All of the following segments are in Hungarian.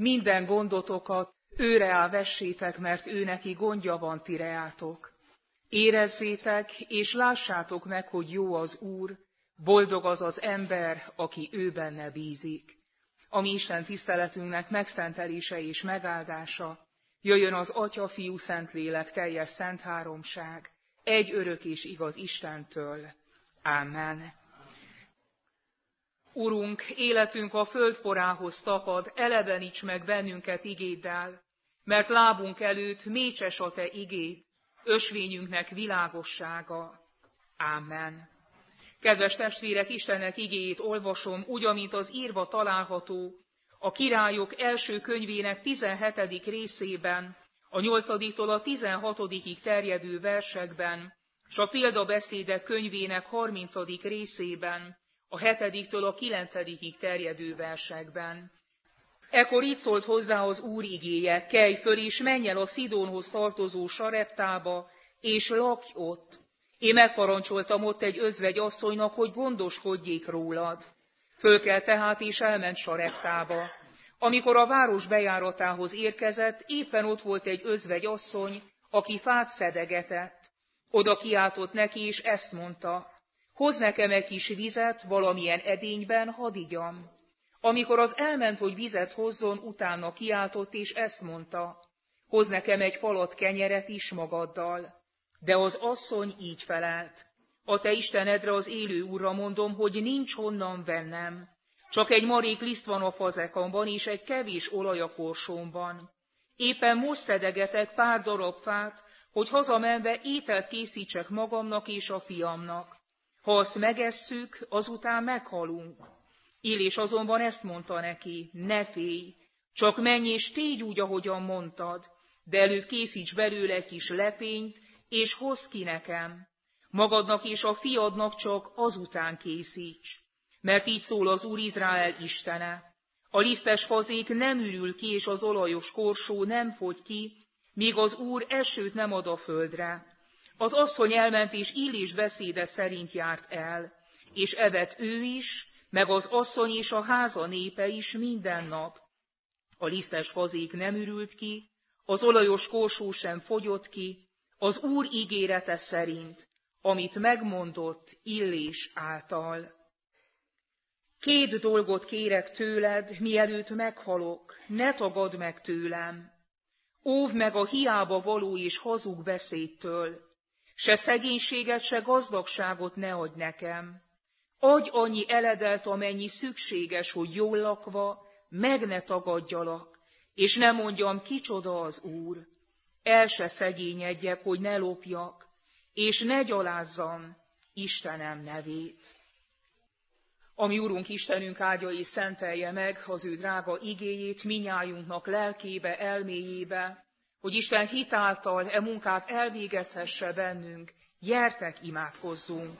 minden gondotokat őre vessétek, mert ő neki gondja van ti reátok. Érezzétek és lássátok meg, hogy jó az Úr, boldog az az ember, aki ő benne bízik. A mi Isten tiszteletünknek megszentelése és megáldása jöjjön az Atya, Fiú, Szentlélek teljes szent háromság, egy örök és igaz Istentől. Amen. Urunk, életünk a földporához tapad, eleveníts meg bennünket igéddel, mert lábunk előtt mécses a te igéd, ösvényünknek világossága. Amen. Kedves testvérek, Istennek igéjét olvasom, úgy, amint az írva található a Királyok első könyvének 17. részében, a 8-tól a 16-ig terjedő versekben, s a példabeszédek könyvének 30. részében, a 7-től a 9-ig terjedő versekben. Ekkor így szólt hozzá az Úr igéje: kelj föl, és menj el a Szidónhoz tartozó Sareptába, és lakj ott. Én megparancsoltam ott egy özvegy asszonynak, hogy gondoskodjék rólad. Fölkelt tehát, és elment Sareptába. Amikor a város bejáratához érkezett, éppen ott volt egy özvegy asszony, aki fát szedegetett. Oda kiáltott neki, és ezt mondta: hozz nekem egy kis vizet valamilyen edényben, hadd igyam. Amikor az elment, hogy vizet hozzon, utána kiáltott, és ezt mondta: hozz nekem egy falat kenyeret is magaddal. De az asszony így felelt: a te Istenedre, az élő Úrra mondom, hogy nincs honnan vennem. Csak egy marék liszt van a fazekamban, és egy kevés olaj a korsómban. Éppen most szedegetek pár darab fát, hogy hazamenve ételt készítsek magamnak és a fiamnak. Ha azt megesszük, azután meghalunk. Illés azonban ezt mondta neki: ne félj, csak menj és tégy úgy, ahogyan mondtad, de előbb készíts belőle egy kis lepényt, és hozd ki nekem. Magadnak és a fiadnak csak azután készíts. Mert így szól az Úr, Izrael Istene: a lisztes fazék nem ürül ki, és az olajos korsó nem fogy ki, míg az Úr esőt nem ad a földre. Az asszony elment, és Illés beszéde szerint járt el, és evett ő is, meg az asszony és a háza népe is minden nap. A lisztes fazék nem ürült ki, az olajos korsó sem fogyott ki, az Úr ígérete szerint, amit megmondott Illés által. 2 dolgot kérek tőled, mielőtt meghalok, ne tagadd meg tőlem. Óvd meg a hiába való és hazug beszédtől, se szegénységet, se gazdagságot ne adj nekem. Adj annyi eledelt, amennyi szükséges, hogy jól lakva meg ne tagadjalak, és ne mondjam, kicsoda az Úr. El se szegényedjek, hogy ne lopjak, és ne gyalázzam Istenem nevét. Ami Urunk Istenünk áldja és szentelje meg az ő drága igéjét minnyájunknak lelkébe, elméjébe, hogy Isten hitáltal e munkát elvégezhesse bennünk. Gyertek, imádkozzunk!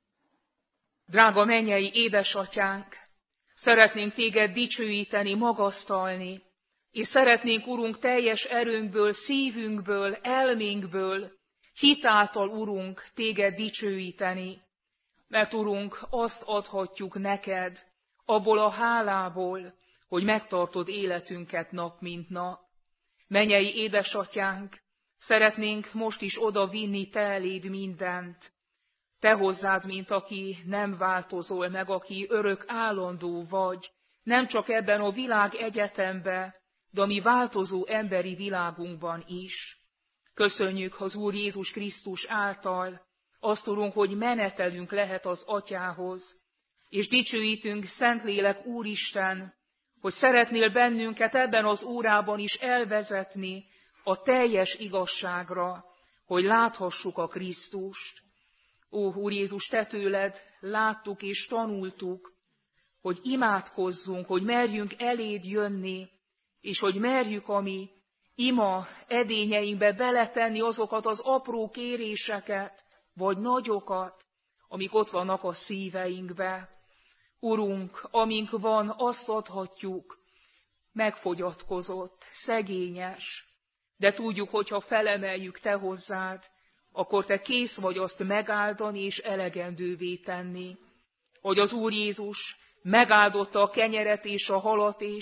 Drága mennyei édesatyánk, szeretnénk téged dicsőíteni, magasztalni, és szeretnénk, Urunk, teljes erőnkből, szívünkből, elménkből, hitáltal, Urunk, téged dicsőíteni, mert, Urunk, azt adhatjuk neked, abból a hálából, hogy megtartod életünket nap mint nap. Mennyei édesatyánk, szeretnénk most is oda vinni te eléd mindent, te hozzád, mint aki nem változol meg, aki örök állandó vagy, nem csak ebben a világ egyetemben, de a mi változó emberi világunkban is. Köszönjük az Úr Jézus Krisztus által, azt, Urunk, hogy menetelünk lehet az Atyához, és dicsőítünk, Szentlélek Úristen, hogy szeretnél bennünket ebben az órában is elvezetni a teljes igazságra, hogy láthassuk a Krisztust. Ó, Úr Jézus, te tőled láttuk és tanultuk, hogy imádkozzunk, hogy merjünk eléd jönni, és hogy merjük a mi ima edényeinkbe beletenni azokat az apró kéréseket, vagy nagyokat, amik ott vannak a szíveinkbe. Urunk, amink van, azt adhatjuk, megfogyatkozott, szegényes, de tudjuk, hogyha felemeljük te hozzád, akkor te kész vagy azt megáldani és elegendővé tenni. Hogy az Úr Jézus megáldotta a kenyeret és a halat, és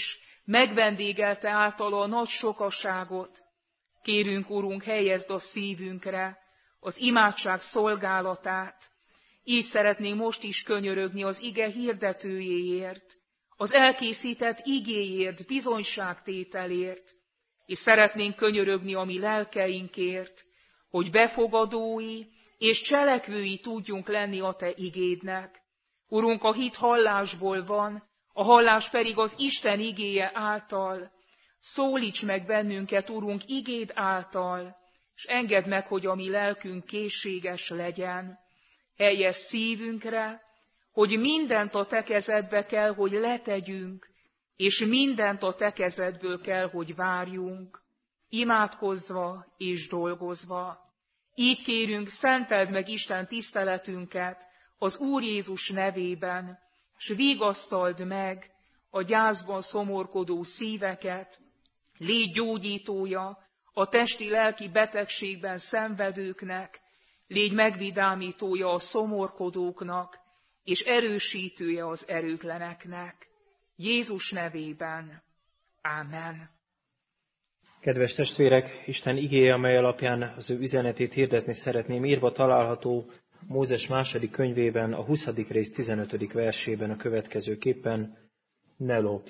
megvendégelte általa a nagy sokasságot. Kérünk, Urunk, helyezd a szívünkre az imádság szolgálatát. Így szeretnénk most is könyörögni az ige hirdetőjéért, az elkészített igéért, bizonyságtételért, és szeretnénk könyörögni a mi lelkeinkért, hogy befogadói és cselekvői tudjunk lenni a Te igédnek. Urunk, a hit hallásból van, a hallás pedig az Isten igéje által. Szólíts meg bennünket, Urunk, igéd által, és engedd meg, hogy a mi lelkünk készséges legyen. Helyez szívünkre, hogy mindent a Te kezedbe kell, hogy letegyünk, és mindent a Te kezedből kell, hogy várjunk, imádkozva és dolgozva. Így kérünk, szenteld meg Isten tiszteletünket az Úr Jézus nevében, s vigasztald meg a gyászban szomorkodó szíveket, légy gyógyítója a testi-lelki betegségben szenvedőknek, légy megvidámítója a szomorkodóknak, és erősítője az erőtleneknek. Jézus nevében. Ámen. Kedves testvérek, Isten igéje, amely alapján az ő üzenetét hirdetni szeretném, írva található Mózes második könyvében, a 20. rész 15. versében a következőképpen: ne lopj.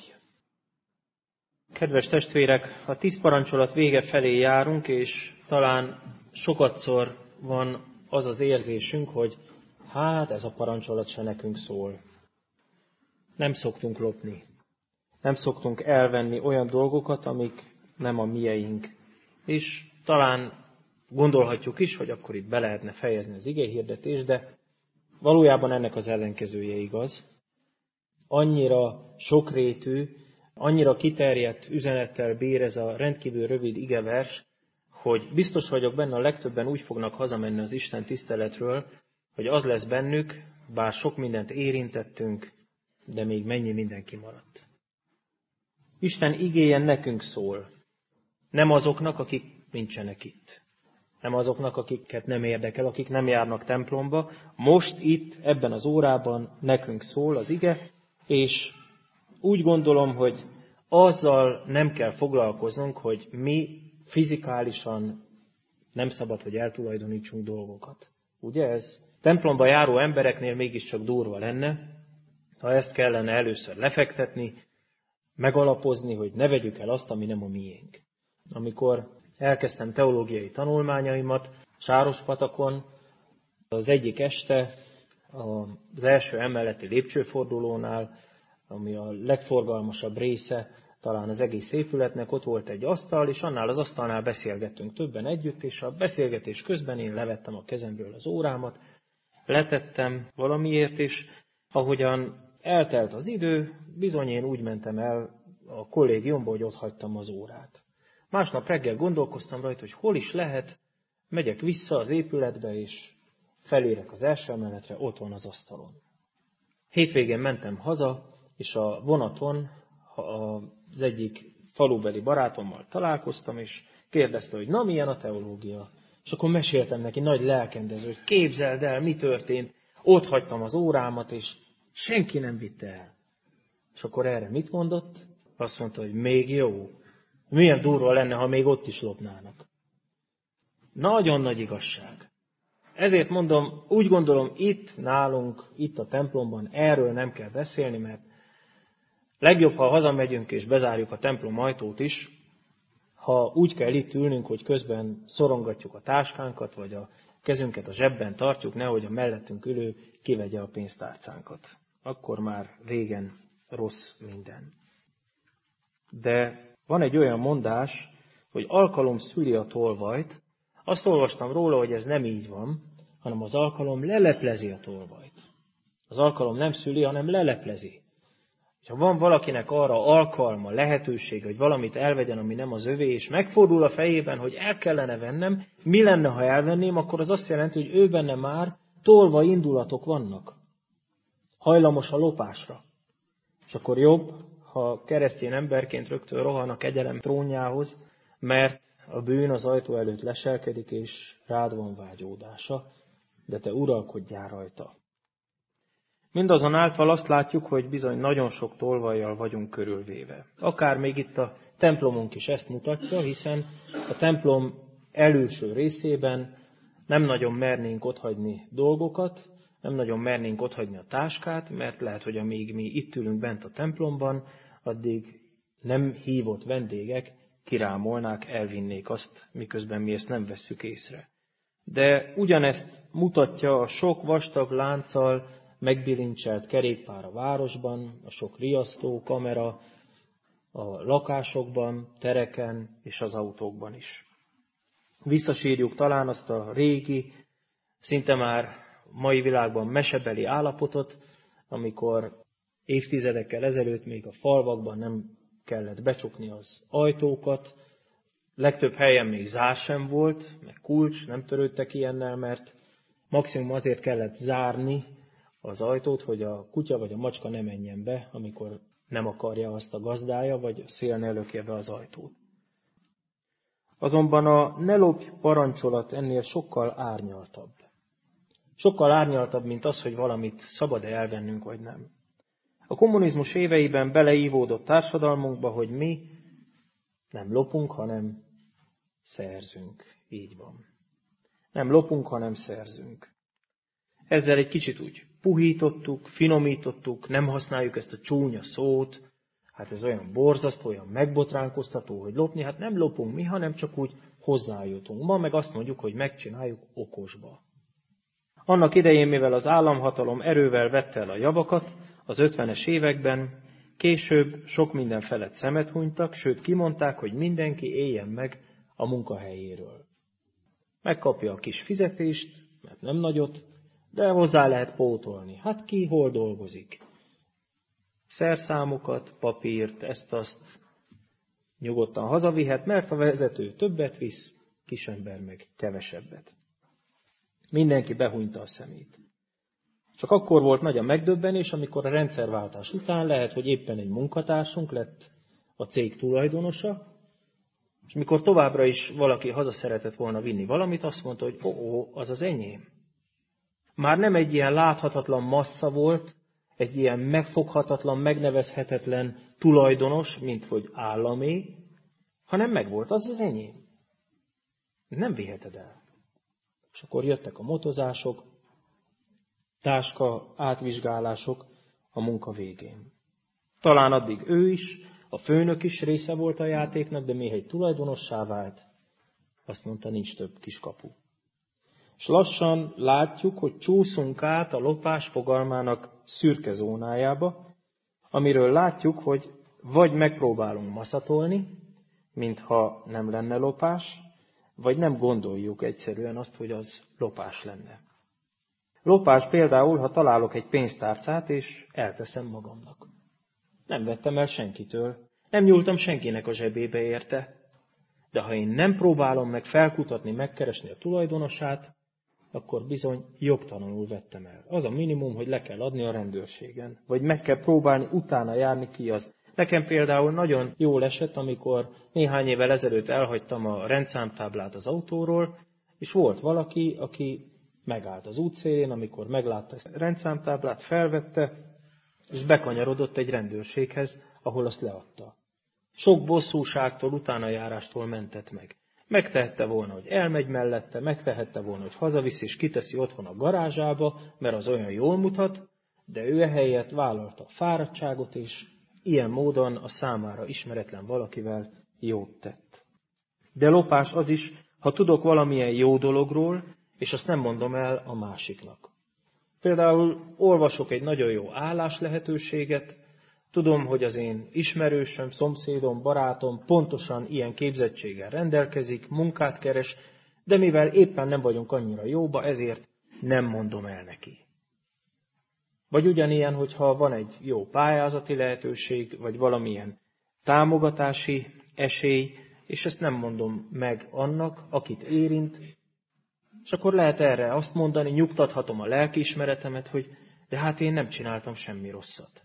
Kedves testvérek, a 10 parancsolat vége felé járunk, és talán sokatszor van az az érzésünk, hogy hát ez a parancsolat se nekünk szól. Nem szoktunk lopni. Nem szoktunk elvenni olyan dolgokat, amik nem a mieink. És talán gondolhatjuk is, hogy akkor itt be lehetne fejezni az igéhirdetést, de valójában ennek az ellenkezője igaz. Annyira sokrétű, annyira kiterjedt üzenettel bír ez a rendkívül rövid igevers, hogy biztos vagyok benne, a legtöbben úgy fognak hazamenni az Isten tiszteletről, hogy az lesz bennük, bár sok mindent érintettünk, de még mennyi minden kimaradt. Isten igéje nekünk szól, nem azoknak, akik nincsenek itt. Nem azoknak, akiket nem érdekel, akik nem járnak templomba. Most itt, ebben az órában nekünk szól az ige, és úgy gondolom, hogy azzal nem kell foglalkoznunk, hogy mi fizikálisan nem szabad, hogy eltulajdonítsunk dolgokat. Ugye ez templomba járó embereknél mégiscsak durva lenne, ha ezt kellene először lefektetni, megalapozni, hogy ne vegyük el azt, ami nem a miénk. Amikor elkezdtem teológiai tanulmányaimat Sárospatakon, az egyik este az első emeleti lépcsőfordulónál, ami a legforgalmasabb része talán az egész épületnek, ott volt egy asztal, és annál az asztalnál beszélgettünk többen együtt, és a beszélgetés közben én levettem a kezemből az órámat, letettem valamiért, és ahogyan eltelt az idő, bizony én úgy mentem el a kollégiumba, hogy ott hagytam az órát. Másnap reggel gondolkoztam rajta, hogy hol is lehet, megyek vissza az épületbe, és felérek az első emeletre, ott van az asztalon. Hétvégén mentem haza, és a vonaton az egyik falubeli barátommal találkoztam, és kérdezte, hogy na, milyen a teológia. És akkor meséltem neki nagy lelkendező, hogy képzeld el, mi történt, ott hagytam az órámat, és senki nem vitte el. És akkor erre mit mondott? Azt mondta, hogy még jó. Milyen durva lenne, ha még ott is lopnának. Nagyon nagy igazság. Ezért mondom, úgy gondolom, itt nálunk, itt a templomban erről nem kell beszélni, mert legjobb, ha hazamegyünk és bezárjuk a templom ajtót is, ha úgy kell itt ülnünk, hogy közben szorongatjuk a táskánkat, vagy a kezünket a zsebben tartjuk, nehogy a mellettünk ülő kivegye a pénztárcánkat. Akkor már régen rossz minden. De van egy olyan mondás, hogy alkalom szüli a tolvajt. Azt olvastam róla, hogy ez nem így van, hanem az alkalom leleplezi a tolvajt. Az alkalom nem szüli, hanem leleplezi. Ha van valakinek arra alkalma, lehetőség, hogy valamit elvegyen, ami nem az övé, és megfordul a fejében, hogy el kellene vennem, mi lenne, ha elvenném, akkor az azt jelenti, hogy ő benne már tolva indulatok vannak. Hajlamos a lopásra. És akkor jobb, ha keresztény emberként rögtön rohan a kegyelem trónjához, mert a bűn az ajtó előtt leselkedik, és rád van vágyódása, de te uralkodjál rajta. Mindazonáltal azt látjuk, hogy bizony nagyon sok tolvajjal vagyunk körülvéve. Akár még itt a templomunk is ezt mutatja, hiszen a templom előső részében nem nagyon mernénk otthagyni dolgokat, nem nagyon mernénk otthagyni a táskát, mert lehet, hogy amíg mi itt ülünk bent a templomban, addig nem hívott vendégek kirámolnák, elvinnék azt, miközben mi ezt nem vesszük észre. De ugyanezt mutatja a sok vastag lánccal megbilincselt kerékpár a városban, a sok riasztó kamera a lakásokban, tereken és az autókban is. Visszasírjuk talán azt a régi, szinte már mai világban mesebeli állapotot, amikor évtizedekkel ezelőtt még a falvakban nem kellett becsukni az ajtókat, legtöbb helyen még zár sem volt, meg kulcs, nem törődtek ilyennel, mert maximum azért kellett zárni az ajtót, hogy a kutya vagy a macska ne menjen be, amikor nem akarja azt a gazdája, vagy a szél ne lökje be az ajtót. Azonban a ne lopj parancsolat ennél sokkal árnyaltabb. Sokkal árnyaltabb, mint az, hogy valamit szabad-e elvennünk, vagy nem. A kommunizmus éveiben beleívódott társadalmunkba, hogy mi nem lopunk, hanem szerzünk. Így van. Nem lopunk, hanem szerzünk. Ezzel egy kicsit úgy puhítottuk, finomítottuk, nem használjuk ezt a csúnya szót, hát ez olyan borzasztó, olyan megbotránkoztató, hogy lopni, hát nem lopunk mi, hanem csak úgy hozzájutunk. Ma meg azt mondjuk, hogy megcsináljuk okosba. Annak idején, mivel az államhatalom erővel vette el a javakat, az 50-es években, később sok minden felett szemet hunytak, sőt kimondták, hogy mindenki éljen meg a munkahelyéről. Megkapja a kis fizetést, mert nem nagyot, de hozzá lehet pótolni. Hát ki hol dolgozik? Szerszámokat, papírt, ezt-azt nyugodtan hazavihet, mert a vezető többet visz, kisember meg kevesebbet. Mindenki behunyta a szemét. Csak akkor volt nagy a megdöbbenés, amikor a rendszerváltás után lehet, hogy éppen egy munkatársunk lett a cég tulajdonosa, és mikor továbbra is valaki haza szeretett volna vinni valamit, azt mondta, hogy az az enyém. Már nem egy ilyen láthatatlan massza volt, egy ilyen megfoghatatlan, megnevezhetetlen tulajdonos, mint hogy államé, hanem megvolt, az az enyém. Nem viheted el. És akkor jöttek a motozások, táska átvizsgálások a munka végén. Talán addig ő is, a főnök is része volt a játéknak, de még egy tulajdonossá vált, azt mondta, nincs több kiskapu. És lassan látjuk, hogy csúszunk át a lopás fogalmának szürke zónájába, amiről látjuk, hogy vagy megpróbálunk maszatolni, mintha nem lenne lopás, vagy nem gondoljuk egyszerűen azt, hogy az lopás lenne. Lopás például, ha találok egy pénztárcát, és elteszem magamnak. Nem vettem el senkitől, nem nyúltam senkinek a zsebébe érte, de ha én nem próbálom meg felkutatni, megkeresni a tulajdonosát, akkor bizony jogtalanul vettem el. Az a minimum, hogy le kell adni a rendőrségen, vagy meg kell próbálni utána járni ki az. Nekem például nagyon jól esett, amikor néhány évvel ezelőtt elhagytam a rendszámtáblát az autóról, és volt valaki, aki megállt az útszélén, amikor meglátta ezt a rendszámtáblát, felvette, és bekanyarodott egy rendőrséghez, ahol azt leadta. Sok bosszúságtól, utánajárástól mentett meg. Megtehette volna, hogy elmegy mellette, megtehette volna, hogy hazavisz és kiteszi otthon a garázsába, mert az olyan jól mutat, de ő ehelyett vállalta a fáradtságot, és ilyen módon a számára ismeretlen valakivel jót tett. De lopás az is, ha tudok valamilyen jó dologról, és azt nem mondom el a másiknak. Például olvasok egy nagyon jó állás lehetőséget, tudom, hogy az én ismerősöm, szomszédom, barátom pontosan ilyen képzettséggel rendelkezik, munkát keres, de mivel éppen nem vagyunk annyira jóba, ezért nem mondom el neki. Vagy ugyanilyen, hogyha van egy jó pályázati lehetőség, vagy valamilyen támogatási esély, és ezt nem mondom meg annak, akit érint, és akkor lehet erre azt mondani, nyugtathatom a lelkiismeretemet, hogy de hát én nem csináltam semmi rosszat.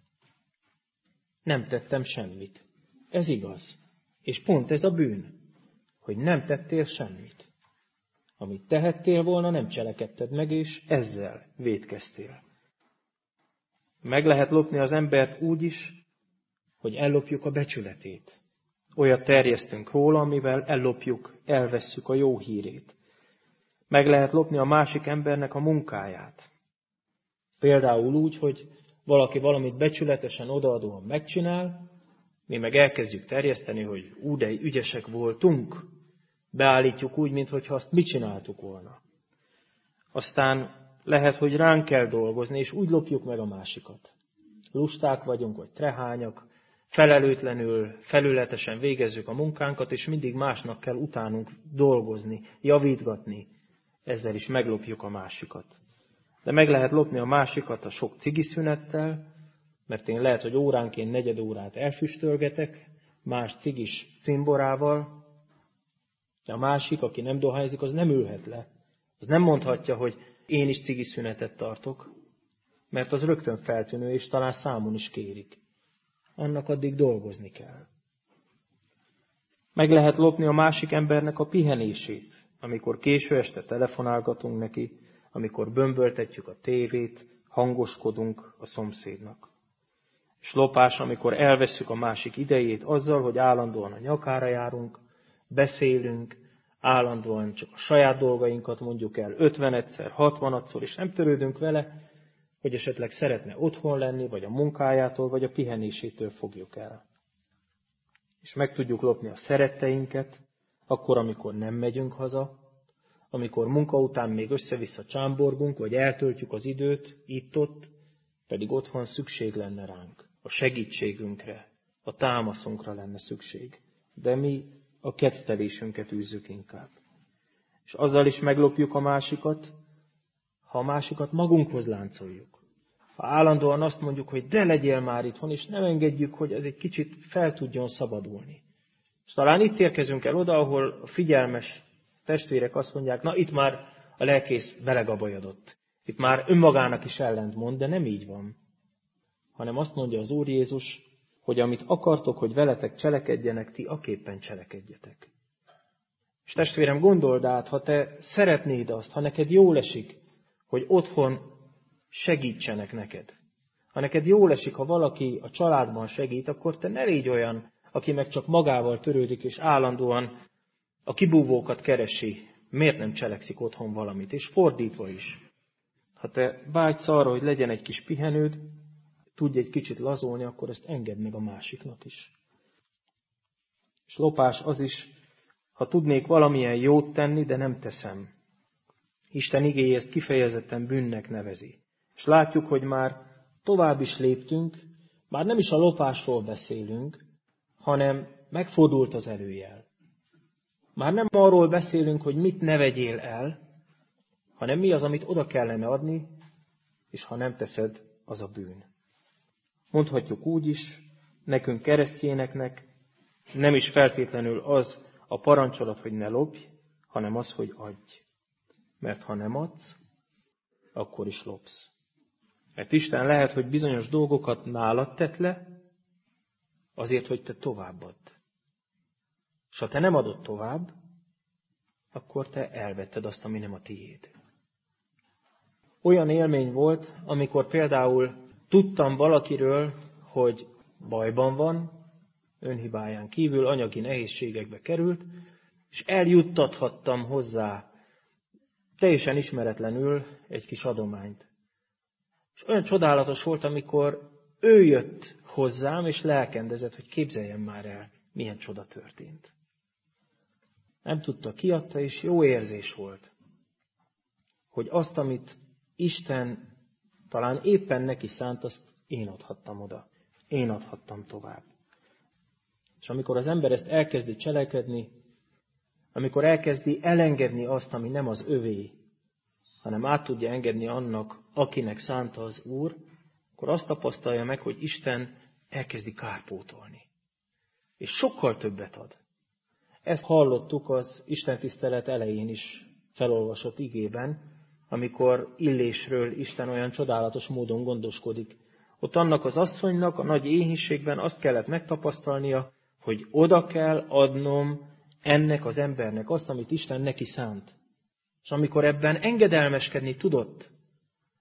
Nem tettem semmit. Ez igaz. És pont ez a bűn, hogy nem tettél semmit. Amit tehettél volna, nem cselekedted meg, és ezzel vétkeztél. Meg lehet lopni az embert úgy is, hogy ellopjuk a becsületét. Olyat terjesztünk róla, amivel ellopjuk, elvesszük a jó hírét. Meg lehet lopni a másik embernek a munkáját. Például úgy, hogy valaki valamit becsületesen odaadóan megcsinál, mi meg elkezdjük terjeszteni, hogy de ügyesek voltunk. Beállítjuk úgy, mintha azt mi csináltuk volna. Aztán lehet, hogy ránk kell dolgozni, és úgy lopjuk meg a másikat. Lusták vagyunk, vagy trehányak, felelőtlenül, felületesen végezzük a munkánkat, és mindig másnak kell utánunk dolgozni, javítgatni. Ezzel is meglopjuk a másikat. De meg lehet lopni a másikat a sok cigiszünettel, mert én lehet, hogy óránként 4 órát elfüstölgetek, más cigis cimborával, de a másik, aki nem dohányzik, az nem ülhet le. Az nem mondhatja, hogy én is cigiszünetet tartok, mert az rögtön feltűnő, és talán számon is kérik. Annak addig dolgozni kell. Meg lehet lopni a másik embernek a pihenését, amikor késő este telefonálgatunk neki, amikor bömböltetjük a tévét, hangoskodunk a szomszédnak. És lopás, amikor elvesszük a másik idejét azzal, hogy állandóan a nyakára járunk, beszélünk, állandóan csak a saját dolgainkat mondjuk el 50-szer, 60-szor, és nem törődünk vele, hogy esetleg szeretne otthon lenni, vagy a munkájától, vagy a pihenésétől fogjuk el. És meg tudjuk lopni a szeretteinket, akkor, amikor nem megyünk haza, amikor munka után még össze-vissza csámborgunk, vagy eltöltjük az időt itt-ott, pedig otthon szükség lenne ránk, a segítségünkre, a támaszunkra lenne szükség. De mi a kettelésünket űzzük inkább. És azzal is meglopjuk a másikat, ha a másikat magunkhoz láncoljuk. Ha állandóan azt mondjuk, hogy de legyél már itthon, és nem engedjük, hogy ez egy kicsit fel tudjon szabadulni. És talán itt érkezünk el oda, ahol a figyelmes testvérek azt mondják, na itt már a lelkész belegabajodott. Itt már önmagának is ellentmond, de nem így van. Hanem azt mondja az Úr Jézus, hogy amit akartok, hogy veletek cselekedjenek, ti aképpen cselekedjetek. És testvérem, gondold át, ha te szeretnéd azt, ha neked jól esik, hogy otthon segítsenek neked. Ha neked jól esik, ha valaki a családban segít, akkor te ne légy olyan, aki meg csak magával törődik, és állandóan a kibúvókat keresi. Miért nem cselekszik otthon valamit? És fordítva is. Ha te vágysz arra, hogy legyen egy kis pihenőd, tudj egy kicsit lazulni, akkor ezt engedd meg a másiknak is. És lopás az is, ha tudnék valamilyen jót tenni, de nem teszem. Isten igéje ezt kifejezetten bűnnek nevezi. És látjuk, hogy már tovább is léptünk, már nem is a lopásról beszélünk, hanem megfordult az előjel. Már nem arról beszélünk, hogy mit ne vegyél el, hanem mi az, amit oda kellene adni, és ha nem teszed, az a bűn. Mondhatjuk úgy is, nekünk keresztjéneknek nem is feltétlenül az a parancsolat, hogy ne lopj, hanem az, hogy adj. Mert ha nem adsz, akkor is lopsz. Mert Isten lehet, hogy bizonyos dolgokat nálad tett le, azért, hogy te továbbadd. És ha te nem adod tovább, akkor te elvetted azt, ami nem a tiéd. Olyan élmény volt, amikor például tudtam valakiről, hogy bajban van, önhibáján kívül, anyagi nehézségekbe került, és eljuttathattam hozzá teljesen ismeretlenül egy kis adományt. És olyan csodálatos volt, amikor ő jött hozzám, és lelkendezett, hogy képzeljem már el, milyen csoda történt. Nem tudta, kiadta, és jó érzés volt, hogy azt, amit Isten talán éppen neki szánt, azt én adhattam oda. Én adhattam tovább. És amikor az ember ezt elkezdi cselekedni, amikor elkezdi elengedni azt, ami nem az övé, hanem át tudja engedni annak, akinek szánta az Úr, akkor azt tapasztalja meg, hogy Isten elkezdi kárpótolni. És sokkal többet ad. Ezt hallottuk az istentisztelet elején is felolvasott igében, amikor Illésről Isten olyan csodálatos módon gondoskodik. Ott annak az asszonynak a nagy éhínségben azt kellett megtapasztalnia, hogy oda kell adnom ennek az embernek azt, amit Isten neki szánt. És amikor ebben engedelmeskedni tudott,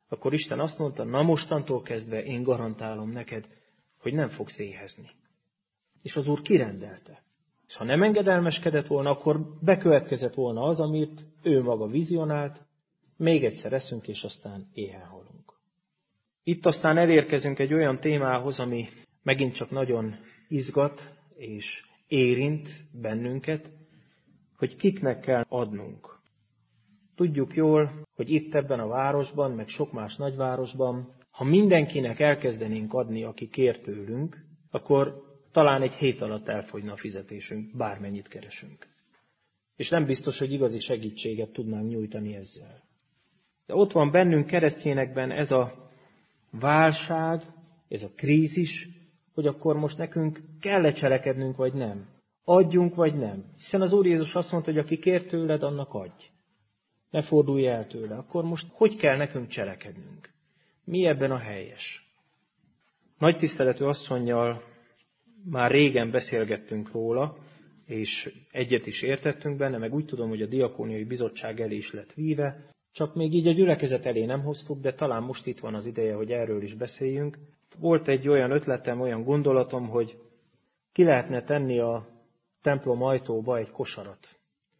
akkor Isten azt mondta, na mostantól kezdve én garantálom neked, hogy nem fogsz éhezni. És az Úr kirendelte. És ha nem engedelmeskedett volna, akkor bekövetkezett volna az, amit ő maga vizionált, még egyszer eszünk, és aztán éhen halunk. Itt aztán elérkezünk egy olyan témához, ami megint csak nagyon izgat és érint bennünket, hogy kiknek kell adnunk. Tudjuk jól, hogy itt ebben a városban, meg sok más nagyvárosban, ha mindenkinek elkezdenénk adni, aki kér tőlünk, akkor talán egy hét alatt elfogyna a fizetésünk, bármennyit keresünk. És nem biztos, hogy igazi segítséget tudnánk nyújtani ezzel. De ott van bennünk keresztényekben ez a válság, ez a krízis, hogy akkor most nekünk kell-e cselekednünk, vagy nem. Adjunk, vagy nem. Hiszen az Úr Jézus azt mondta, hogy aki kér tőled, annak adj. Ne fordulj el tőle. Akkor most hogy kell nekünk cselekednünk? Mi ebben a helyes? Nagy tiszteletű asszonnyal már régen beszélgettünk róla, és egyet is értettünk benne, meg úgy tudom, hogy a diakóniai bizottság elé is lett víve, csak még így a gyülekezet elé nem hoztuk, de talán most itt van az ideje, hogy erről is beszéljünk. Volt egy olyan ötletem, olyan gondolatom, hogy ki lehetne tenni a templom ajtóba egy kosarat,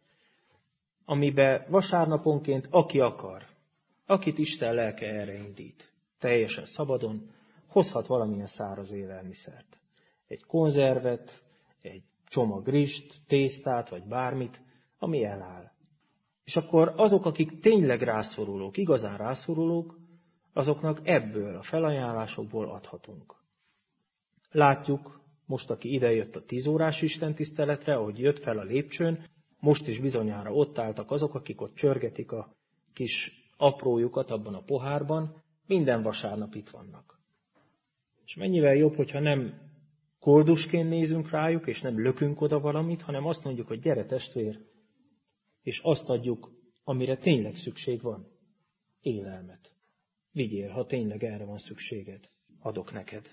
amibe vasárnaponként aki akar, akit Isten lelke erre indít, teljesen szabadon, hozhat valamilyen száraz élelmiszert. Egy konzervet, egy csomag rist, tésztát, vagy bármit, ami eláll. És akkor azok, akik tényleg rászorulók, igazán rászorulók, azoknak ebből a felajánlásokból adhatunk. Látjuk, most aki idejött a 10 órás istentiszteletre, ahogy jött fel a lépcsőn, most is bizonyára ott álltak azok, akik ott csörgetik a kis aprójukat abban a pohárban, minden vasárnap itt vannak. És mennyivel jobb, hogyha nem koldusként nézünk rájuk, és nem lökünk oda valamit, hanem azt mondjuk, hogy gyere testvér, és azt adjuk, amire tényleg szükség van. Élelmet. Vigyél, ha tényleg erre van szükséged. Adok neked.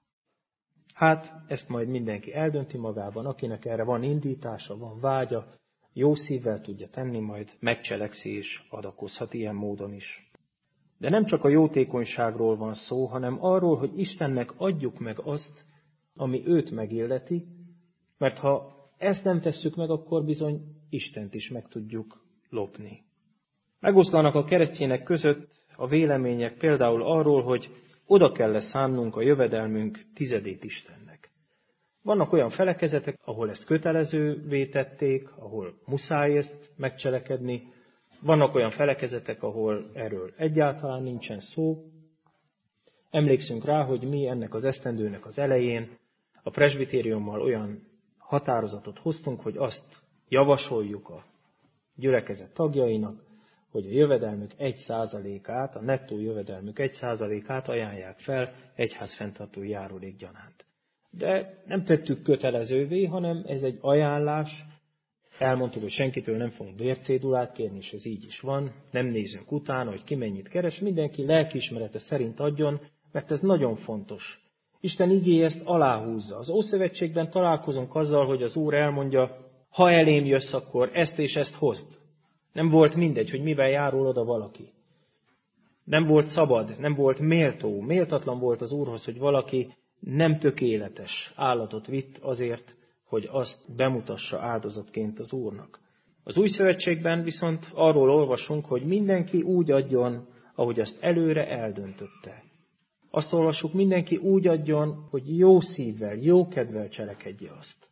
Hát, ezt majd mindenki eldönti magában, akinek erre van indítása, van vágya, jó szívvel tudja tenni, majd megcselekszi és adakozhat ilyen módon is. De nem csak a jótékonyságról van szó, hanem arról, hogy Istennek adjuk meg azt, ami őt megilleti, mert ha ezt nem tesszük meg, akkor bizony Istent is meg tudjuk lopni. Megoszlanak a keresztjének között a vélemények például arról, hogy oda kell szánnunk a jövedelmünk 10% Istennek. Vannak olyan felekezetek, ahol ezt kötelezővé tették, ahol muszáj ezt megcselekedni. Vannak olyan felekezetek, ahol erről egyáltalán nincsen szó. Emlékszünk rá, hogy mi ennek az esztendőnek az elején a presbitériummal olyan határozatot hoztunk, hogy azt javasoljuk a gyülekezet tagjainak, hogy a jövedelmük 1%-át, a nettó jövedelmük 1%-át ajánlják fel egyház fenntartó járulék gyanánt. De nem tettük kötelezővé, hanem ez egy ajánlás. Elmondtuk, hogy senkitől nem fogunk bércédulát kérni, és ez így is van. Nem nézünk utána, hogy ki mennyit keres. Mindenki lelkiismerete szerint adjon, mert ez nagyon fontos. Isten igéje ezt aláhúzza. Az Ószövetségben találkozunk azzal, hogy az Úr elmondja, ha elém jössz, akkor ezt és ezt hozd. Nem volt mindegy, hogy mivel járul oda valaki. Nem volt szabad, nem volt méltó, méltatlan volt az Úrhoz, hogy valaki nem tökéletes állatot vitt azért, hogy azt bemutassa áldozatként az Úrnak. Az Új Szövetségben viszont arról olvasunk, hogy mindenki úgy adjon, ahogy azt előre eldöntötte. Azt olvassuk, mindenki úgy adjon, hogy jó szívvel, jó kedvel cselekedje azt.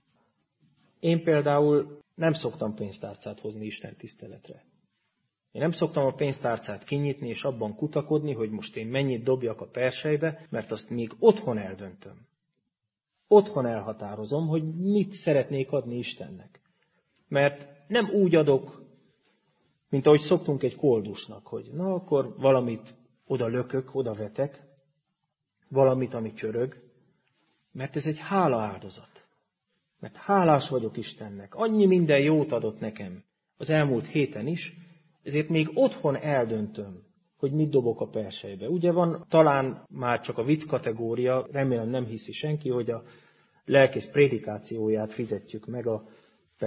Én például nem szoktam pénztárcát hozni Isten tiszteletre. Én nem szoktam a pénztárcát kinyitni és abban kutakodni, hogy most én mennyit dobjak a persejbe, mert azt még otthon eldöntöm. Otthon elhatározom, hogy mit szeretnék adni Istennek. Mert nem úgy adok, mint ahogy szoktunk egy koldusnak, hogy na akkor valamit oda lökök, oda vetek, valamit, ami csörög, mert ez egy hála áldozat. Mert hálás vagyok Istennek. Annyi minden jót adott nekem az elmúlt héten is, ezért még otthon eldöntöm, hogy mit dobok a persejbe. Ugye van talán már csak a vicc kategória, remélem nem hiszi senki, hogy a lelkész prédikációját fizetjük meg a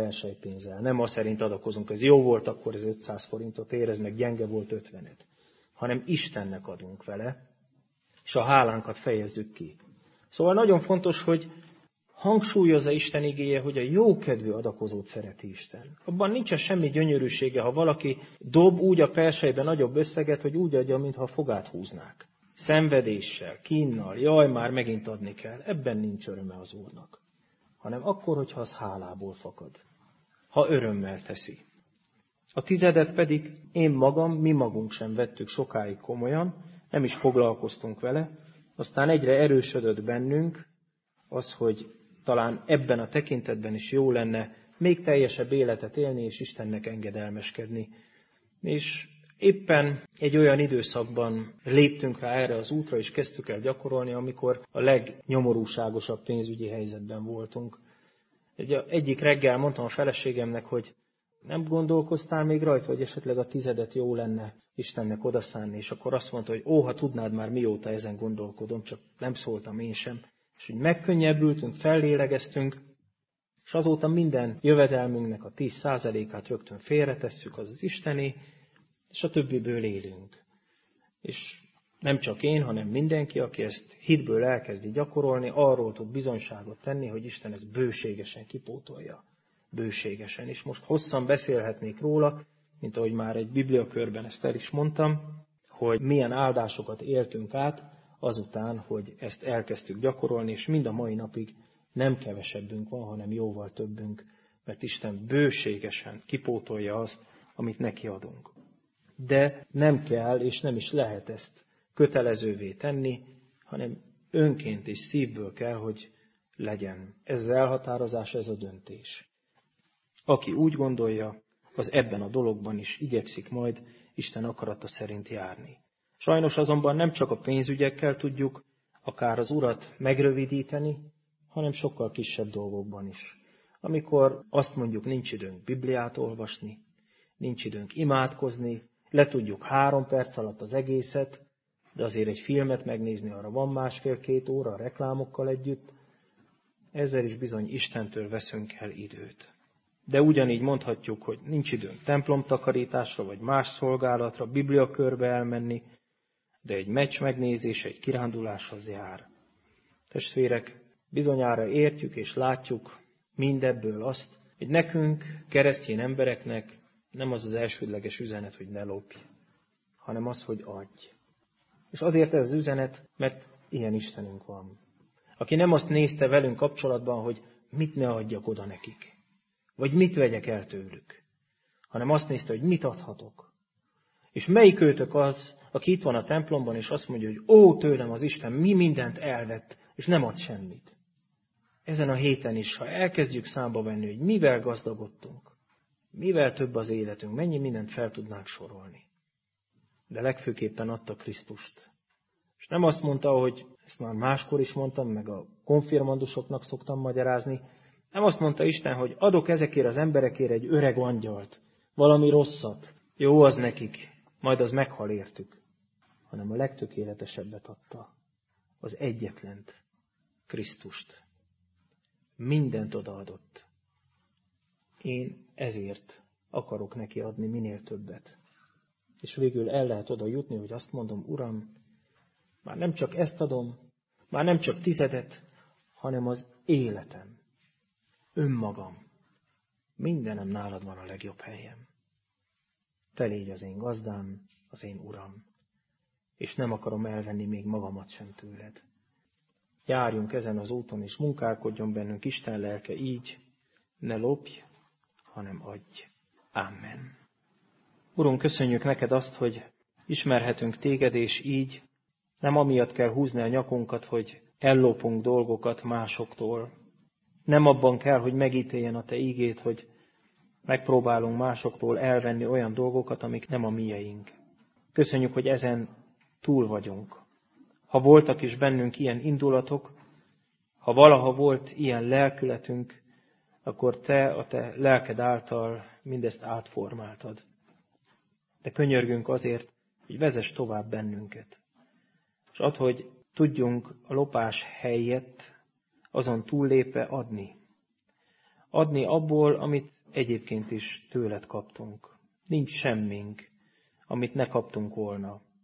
persejpénzzel. Nem az szerint adakozunk, ez jó volt, akkor ez 500 forintot ér, ez meg gyenge volt 50-et. hanem Istennek adunk vele, és a hálánkat fejezzük ki. Szóval nagyon fontos, hogy hangsúlyozza Isten igéje, hogy a jókedvű adakozót szereti Isten. Abban nincsen semmi gyönyörűsége, ha valaki dob úgy a persejbe nagyobb összeget, hogy úgy adja, mintha a fogát húznák. Szenvedéssel, kínnal, jaj, már megint adni kell. Ebben nincs öröme az Úrnak. Hanem akkor, hogyha az hálából fakad. Ha örömmel teszi. A tizedet pedig én magam, mi magunk sem vettük sokáig komolyan, nem is foglalkoztunk vele, aztán egyre erősödött bennünk az, hogy talán ebben a tekintetben is jó lenne még teljesebb életet élni, és Istennek engedelmeskedni. És éppen egy olyan időszakban léptünk rá erre az útra, és kezdtük el gyakorolni, amikor a legnyomorúságosabb pénzügyi helyzetben voltunk. Egyik reggel mondtam a feleségemnek, hogy nem gondolkoztál még rajta, hogy esetleg a tizedet jó lenne Istennek odaszánni, és akkor azt mondta, hogy ha tudnád már mióta ezen gondolkodom, csak nem szóltam én sem. És úgy megkönnyebbültünk, fellélegeztünk, és azóta minden jövedelmünknek a 10%-át rögtön félretesszük, az Istené, és a többiből élünk. És nem csak én, hanem mindenki, aki ezt hitből elkezdi gyakorolni, arról tud bizonyságot tenni, hogy Isten ezt bőségesen kipótolja. Bőségesen. És most hosszan beszélhetnék róla, mint ahogy már egy bibliakörben ezt el is mondtam, hogy milyen áldásokat éltünk át azután, hogy ezt elkezdtük gyakorolni, és mind a mai napig nem kevesebbünk van, hanem jóval többünk, mert Isten bőségesen kipótolja azt, amit neki adunk. De nem kell, és nem is lehet ezt kötelezővé tenni, hanem önként és szívből kell, hogy legyen. Ez az elhatározás, ez a döntés. Aki úgy gondolja, az ebben a dologban is igyekszik majd Isten akarata szerint járni. Sajnos azonban nem csak a pénzügyekkel tudjuk akár az Urat megrövidíteni, hanem sokkal kisebb dolgokban is. Amikor azt mondjuk, nincs időnk Bibliát olvasni, nincs időnk imádkozni, le tudjuk 3 perc alatt az egészet, de azért egy filmet megnézni, arra van 1,5-2 óra a reklámokkal együtt, ezzel is bizony Istentől veszünk el időt. De ugyanígy mondhatjuk, hogy nincs időnk templomtakarításra, vagy más szolgálatra, bibliakörbe elmenni, de egy meccs megnézés, egy kiránduláshoz jár. Testvérek, bizonyára értjük és látjuk mindebből azt, hogy nekünk, keresztény embereknek nem az az elsődleges üzenet, hogy ne lopj, hanem az, hogy adj. És azért ez az üzenet, mert ilyen Istenünk van. Aki nem azt nézte velünk kapcsolatban, hogy mit ne adjak oda nekik, vagy mit vegyek el tőlük, hanem azt nézte, hogy mit adhatok. És melyik őtök az, aki itt van a templomban, és azt mondja, hogy tőlem az Isten mi mindent elvett, és nem ad semmit. Ezen a héten is, ha elkezdjük számba venni, hogy mivel gazdagodtunk, mivel több az életünk, mennyi mindent fel tudnánk sorolni. De legfőképpen adta Krisztust. És nem azt mondta, hogy ezt már máskor is mondtam, meg a konfirmandusoknak szoktam magyarázni, nem azt mondta Isten, hogy adok ezekért az emberekért egy öreg angyalt, valami rosszat, jó az nekik, majd az meghal értük, hanem a legtökéletesebbet adta, az egyetlent, Krisztust. Mindent odaadott. Én ezért akarok neki adni minél többet. És végül el lehet oda jutni, hogy azt mondom, Uram, már nem csak ezt adom, már nem csak 10, hanem az életem, önmagam, mindenem nálad van a legjobb helyem. Te légy az én gazdám, az én Uram, és nem akarom elvenni még magamat sem tőled. Járjunk ezen az úton, és munkálkodjon bennünk Isten lelke így, ne lopj, hanem adj. Amen. Urunk, köszönjük neked azt, hogy ismerhetünk téged, és így nem amiatt kell húzni a nyakunkat, hogy ellopunk dolgokat másoktól. Nem abban kell, hogy megítéljen a te ígét, hogy megpróbálunk másoktól elvenni olyan dolgokat, amik nem a mieink. Köszönjük, hogy ezen túl vagyunk. Ha voltak is bennünk ilyen indulatok, ha valaha volt ilyen lelkületünk, akkor te a te lelked által mindezt átformáltad. De könyörgünk azért, hogy vezess tovább bennünket. És add, hogy tudjunk a lopás helyett azon túllépve adni. Adni abból, amit egyébként is tőled kaptunk. Nincs semmink, amit ne kaptunk volna.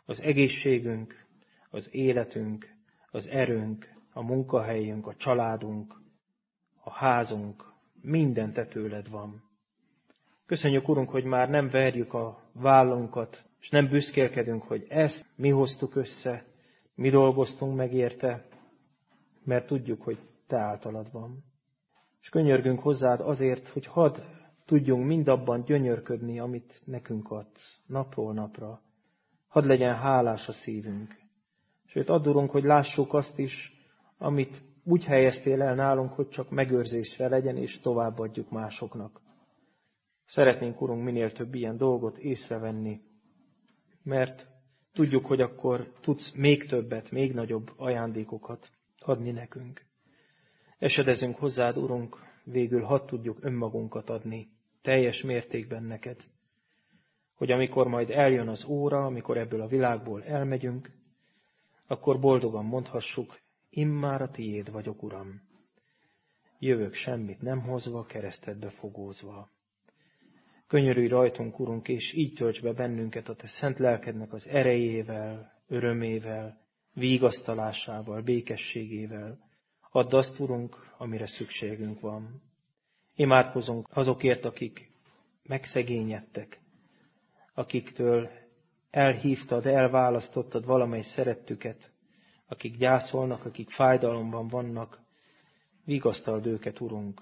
az egészségünk, az életünk, az erőnk, a munkahelyünk, a családunk, a házunk, minden te tőled van. Köszönjük, Urunk, hogy már nem verjük a vállunkat, és nem büszkélkedünk, hogy ezt mi hoztuk össze, mi dolgoztunk meg érte, mert tudjuk, hogy te általad van. És könyörgünk hozzád azért, hogy hadd tudjunk mindabban gyönyörködni, amit nekünk adsz, napról napra. Hadd legyen hálás a szívünk. Sőt, add, Urunk, hogy lássuk azt is, amit úgy helyeztél el nálunk, hogy csak megőrzésre legyen, és továbbadjuk másoknak. Szeretnénk, Urunk, minél több ilyen dolgot észrevenni, mert tudjuk, hogy akkor tudsz még többet, még nagyobb ajándékokat adni nekünk. Esedezünk hozzád, Urunk, végül hadd tudjuk önmagunkat adni, teljes mértékben neked, hogy amikor majd eljön az óra, amikor ebből a világból elmegyünk, akkor boldogan mondhassuk, immár a tiéd vagyok, Uram. Jövök semmit nem hozva, keresztedbe fogózva. Könyörülj rajtunk, Urunk, és így tölts be bennünket a te szent lelkednek az erejével, örömével, vigasztalásával, békességével. Add azt, Urunk, amire szükségünk van. Imádkozunk azokért, akik megszegényedtek, akiktől elhívtad, elválasztottad valamely szerettüket, akik gyászolnak, akik fájdalomban vannak, vigasztald őket, Urunk.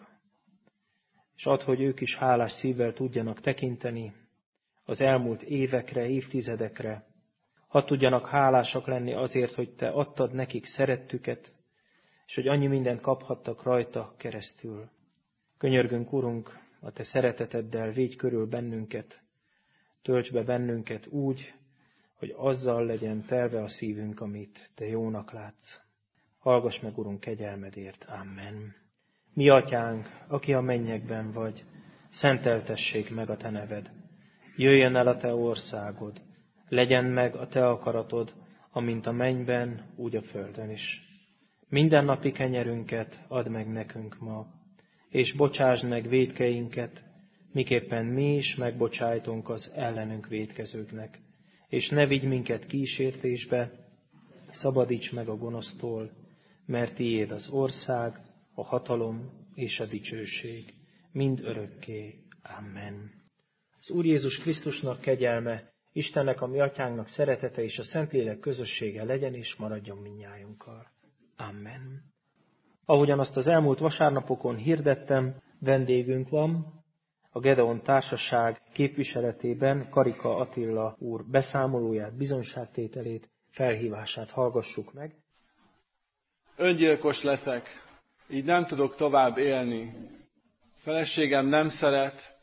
És add, hogy ők is hálás szívvel tudjanak tekinteni az elmúlt évekre, évtizedekre. Hadd tudjanak hálásak lenni azért, hogy te adtad nekik szerettüket, és hogy annyi mindent kaphattak rajta keresztül. Könyörgünk, Urunk, a te szereteteddel védj körül bennünket, tölts be bennünket úgy, hogy azzal legyen telve a szívünk, amit te jónak látsz. Hallgass meg, Urunk, kegyelmedért. Amen. Mi atyánk, aki a mennyekben vagy, szenteltessék meg a te neved. Jöjjön el a te országod, legyen meg a te akaratod, amint a mennyben, úgy a földön is. Mindennapi kenyerünket add meg nekünk ma, és bocsásd meg vétkeinket, miképpen mi is megbocsájtunk az ellenünk vétkezőknek. És ne vigy minket kísértésbe, szabadíts meg a gonosztól, mert tiéd az ország, a hatalom és a dicsőség, mind örökké. Amen. Az Úr Jézus Krisztusnak kegyelme, Istennek, a mi atyánknak szeretete és a Szentlélek közössége legyen és maradjon mindnyájunkkal. Amen. Ahogyan azt az elmúlt vasárnapokon hirdettem, vendégünk van, a Gedeon Társaság képviseletében Karika Attila úr beszámolóját, bizonyságtételét, felhívását hallgassuk meg. Öngyilkos leszek, így nem tudok tovább élni. A feleségem nem szeret,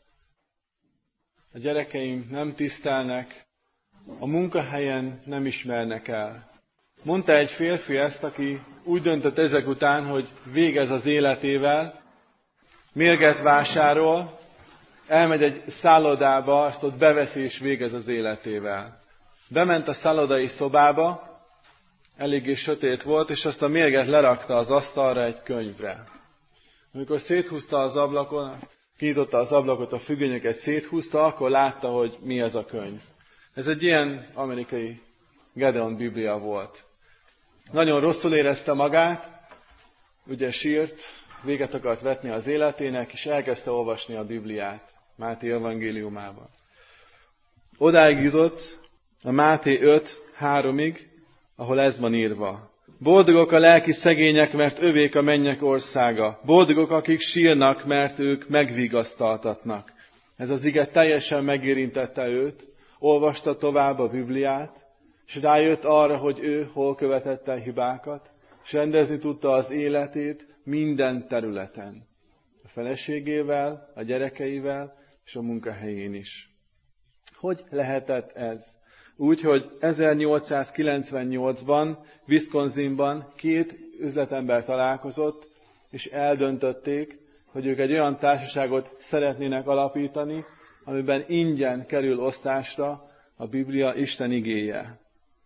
a gyerekeim nem tisztelnek, a munkahelyen nem ismernek el. Mondta egy férfi ezt, aki úgy döntött ezek után, hogy végez az életével, mérget vásárol, elmegy egy szállodába, azt ott beveszi és végez az életével. Bement a szállodai szobába, eléggé sötét volt, és azt a mérget lerakta az asztalra egy könyvre. Amikor széthúzta az ablakon, kinyitotta az ablakot, a függönyöket széthúzta, akkor látta, hogy mi ez a könyv. Ez egy ilyen amerikai Gedeon Biblia volt. Nagyon rosszul érezte magát, ugye sírt, véget akart vetni az életének, és elkezdte olvasni a Bibliát Máté evangéliumában. Odáig jutott a Máté 5:3-ig, ahol ez van írva. Boldogok a lelki szegények, mert övék a mennyek országa. Boldogok, akik sírnak, mert ők megvigasztaltatnak. Ez az ige teljesen megérintette őt, olvasta tovább a Bibliát, és rájött arra, hogy ő hol követett el hibákat, és rendezni tudta az életét minden területen. A feleségével, a gyerekeivel, és a munkahelyén is. Hogy lehetett ez? Úgy, hogy 1898-ban Wisconsinban 2 üzletember találkozott, és eldöntötték, hogy ők egy olyan társaságot szeretnének alapítani, amiben ingyen kerül osztásra a Biblia Isten igéje.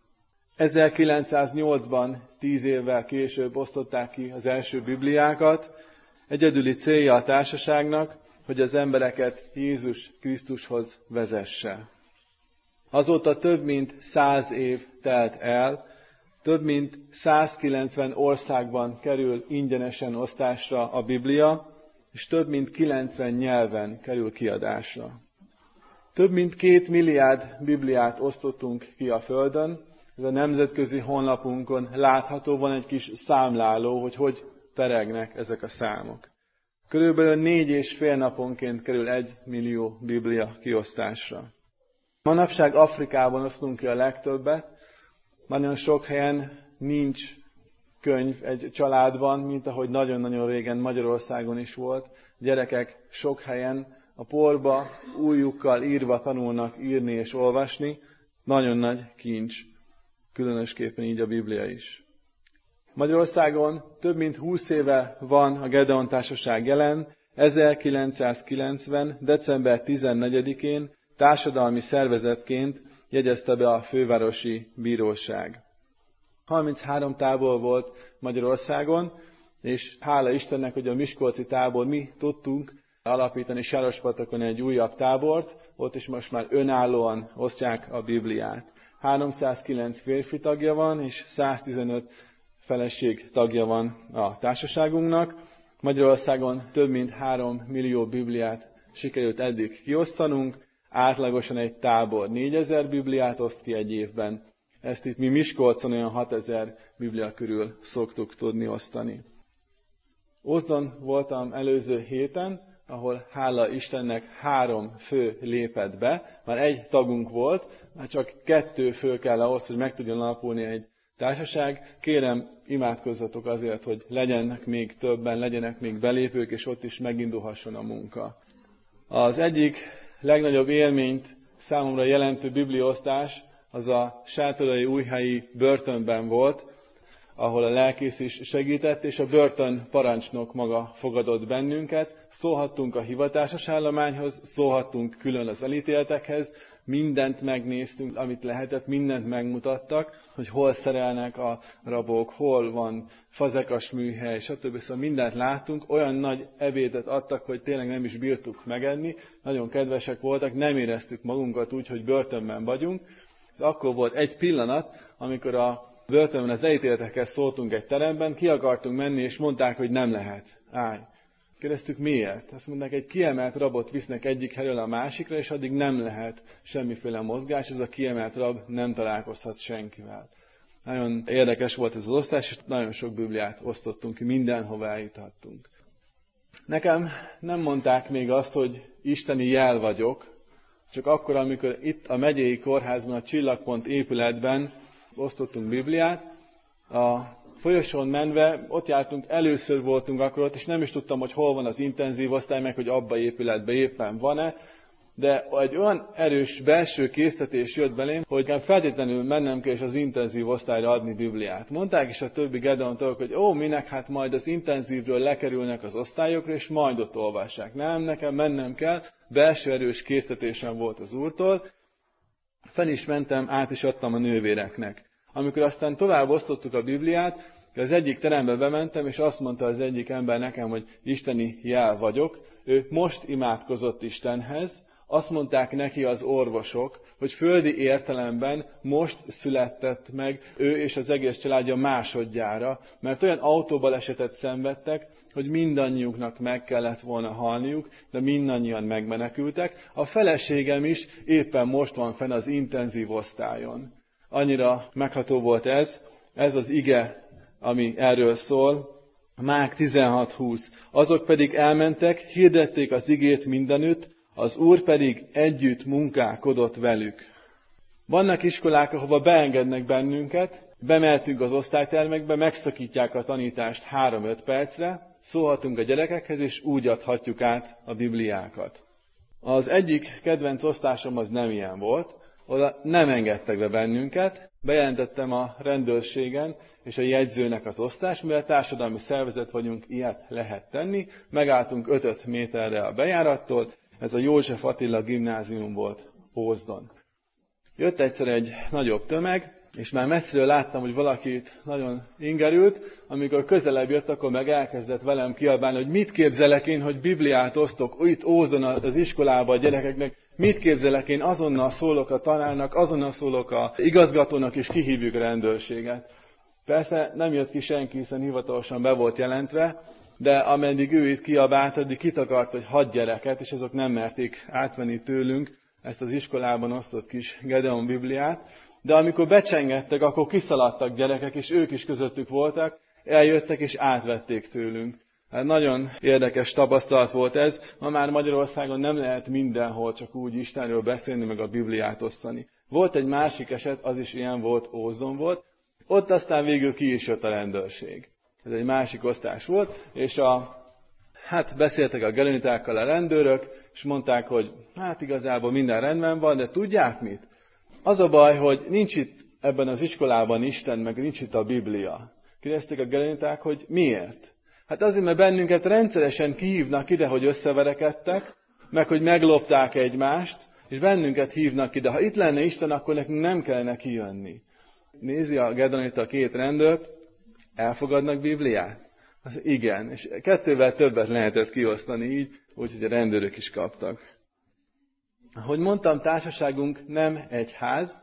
1908-ban, 10 évvel később osztották ki az első Bibliákat. Egyedüli célja a társaságnak, hogy az embereket Jézus Krisztushoz vezesse. Azóta több mint 100 év telt el, több mint 190 országban kerül ingyenesen osztásra a Biblia, és több mint 90 nyelven kerül kiadásra. Több mint 2 milliárd Bibliát osztottunk ki a Földön. Ez a nemzetközi honlapunkon látható, van egy kis számláló, hogy peregnek ezek a számok. Körülbelül 4,5 naponként kerül 1 millió Biblia kiosztásra. Manapság Afrikában osztunk ki a legtöbbet. Nagyon sok helyen nincs könyv egy családban, mint ahogy nagyon-nagyon régen Magyarországon is volt. Gyerekek sok helyen a porba ujjukkal írva tanulnak írni és olvasni. Nagyon nagy kincs, különösképpen így a Biblia is. Magyarországon több mint 20 éve van a Gedeon Társaság jelen. 1990. december 14-én társadalmi szervezetként jegyezte be a fővárosi bíróság. 33 tábor volt Magyarországon, és hála Istennek, hogy a miskolci tábor mi tudtunk alapítani Sárospatokon egy újabb tábort, ott is most már önállóan osztják a Bibliát. 309 férfi tagja van, és 115 feleség tagja van a társaságunknak. Magyarországon több mint 3 millió Bibliát sikerült eddig kiosztanunk, átlagosan egy tábor 4000 Bibliát oszt ki egy évben. Ezt itt mi Miskolcon olyan 6000 Biblia körül szoktuk tudni osztani. Ózdon voltam előző héten, ahol hála Istennek 3 fő lépett be. Már egy tagunk volt, már csak 2 fő kell ahhoz, hogy meg tudjon alapulni egy társaság. Kérem, imádkozzatok azért, hogy legyenek még többen, legyenek még belépők, és ott is megindulhasson a munka. Az egyik legnagyobb élményt számomra jelentő bibliaosztás az a sátorai újhelyi börtönben volt, ahol a lelkész is segített, és a börtön parancsnok maga fogadott bennünket. Szólhattunk a hivatásos állományhoz, szólhattunk külön az elítéltekhez, mindent megnéztünk, amit lehetett, mindent megmutattak, hogy hol szerelnek a rabok, hol van fazekas műhely, stb. Szóval mindent láttunk, olyan nagy ebédet adtak, hogy tényleg nem is bírtuk megenni, nagyon kedvesek voltak, nem éreztük magunkat úgy, hogy börtönben vagyunk. Ez akkor volt egy pillanat, amikor a börtönben az elítéltekhez szóltunk egy teremben, ki akartunk menni, és mondták, hogy nem lehet. Állj! Kérdeztük, miért? Azt mondták, egy kiemelt rabot visznek egyik helyről a másikra, és addig nem lehet semmiféle mozgás, ez a kiemelt rab nem találkozhat senkivel. Nagyon érdekes volt ez az osztás, és nagyon sok Bibliát osztottunk ki, mindenhova eljuthattunk. Nekem nem mondták még azt, hogy isteni jel vagyok, csak akkor, amikor itt a megyei kórházban, a Csillagpont épületben osztottunk Bibliát, a folyosón menve, ott jártunk, először voltunk akkor ott, és nem is tudtam, hogy hol van az intenzív osztály, meg hogy abba épületben éppen van-e, de egy olyan erős belső késztetés jött belém, hogy feltétlenül mennem kell és az intenzív osztályra adni Bibliát. Mondták is a többi Gedeon tagok, hogy minek, hát majd az intenzívről lekerülnek az osztályokra, és majd ott olvassák. Nem, nekem mennem kell, belső erős késztetésem volt az Úrtól. Fel is mentem, át is adtam a nővéreknek. Amikor aztán tovább osztottuk a Bibliát, az egyik terembe bementem, és azt mondta az egyik ember nekem, hogy isteni jel vagyok. Ő most imádkozott Istenhez, azt mondták neki az orvosok, hogy földi értelemben most született meg ő és az egész családja másodjára, mert olyan autóbalesetet szenvedtek, hogy mindannyiuknak meg kellett volna halniuk, de mindannyian megmenekültek. A feleségem is éppen most van fenn az intenzív osztályon. Annyira megható volt ez az ige, ami erről szól. Mák 16:20. Azok pedig elmentek, hirdették az igét mindenütt, az Úr pedig együtt munkálkodott velük. Vannak iskolák, ahova beengednek bennünket, bemeltünk az osztálytermekbe, megszakítják a tanítást 3-5 percre, szólhatunk a gyerekekhez, és úgy adhatjuk át a Bibliákat. Az egyik kedvenc osztásom az nem ilyen volt, oda nem engedtek be bennünket, bejelentettem a rendőrségen és a jegyzőnek az osztást, mivel társadalmi szervezet vagyunk, ilyet lehet tenni, megálltunk 5 méterre a bejárattól, ez a József Attila gimnázium volt Ózdon. Jött egyszer egy nagyobb tömeg, és már messziről láttam, hogy valakit nagyon ingerült, amikor közelebb jött, akkor meg elkezdett velem kiabálni, hogy mit képzelek én, hogy Bibliát osztok itt Ózdon az iskolában a gyerekeknek, Mit képzelek én? Azonnal szólok a tanárnak, azonnal szólok a igazgatónak, és kihívjuk a rendőrséget. Persze nem jött ki senki, hiszen hivatalosan be volt jelentve, de ameddig ő itt kiabált, addig kitakart, hogy 6 gyereket, és azok nem merték átvenni tőlünk ezt az iskolában osztott kis Gedeon Bibliát. De amikor becsengettek, akkor kiszaladtak gyerekek, és ők is közöttük voltak, eljöttek és átvették tőlünk. Hát nagyon érdekes tapasztalat volt ez. Ma már Magyarországon nem lehet mindenhol csak úgy Istenről beszélni, meg a Bibliát osztani. Volt egy másik eset, az is ilyen volt, Ózdon volt. Ott aztán végül ki is jött a rendőrség. Ez egy másik osztás volt, és beszéltek a gelenitákkal a rendőrök, és mondták, hogy igazából minden rendben van, de tudják mit? Az a baj, hogy nincs itt ebben az iskolában Isten, meg nincs itt a Biblia. Kérdezték a geleniták, hogy miért? Hát azért, mert bennünket rendszeresen kihívnak ide, hogy összeverekedtek, meg hogy meglopták egymást, és bennünket hívnak ide. Ha itt lenne Isten, akkor nekünk nem kellene kijönni. Nézi a Gedeonita a 2 rendőrt, elfogadnak Bibliát? Az igen, és 2-vel többet lehetett kiosztani így, úgyhogy a rendőrök is kaptak. Ahogy mondtam, társaságunk nem egyház,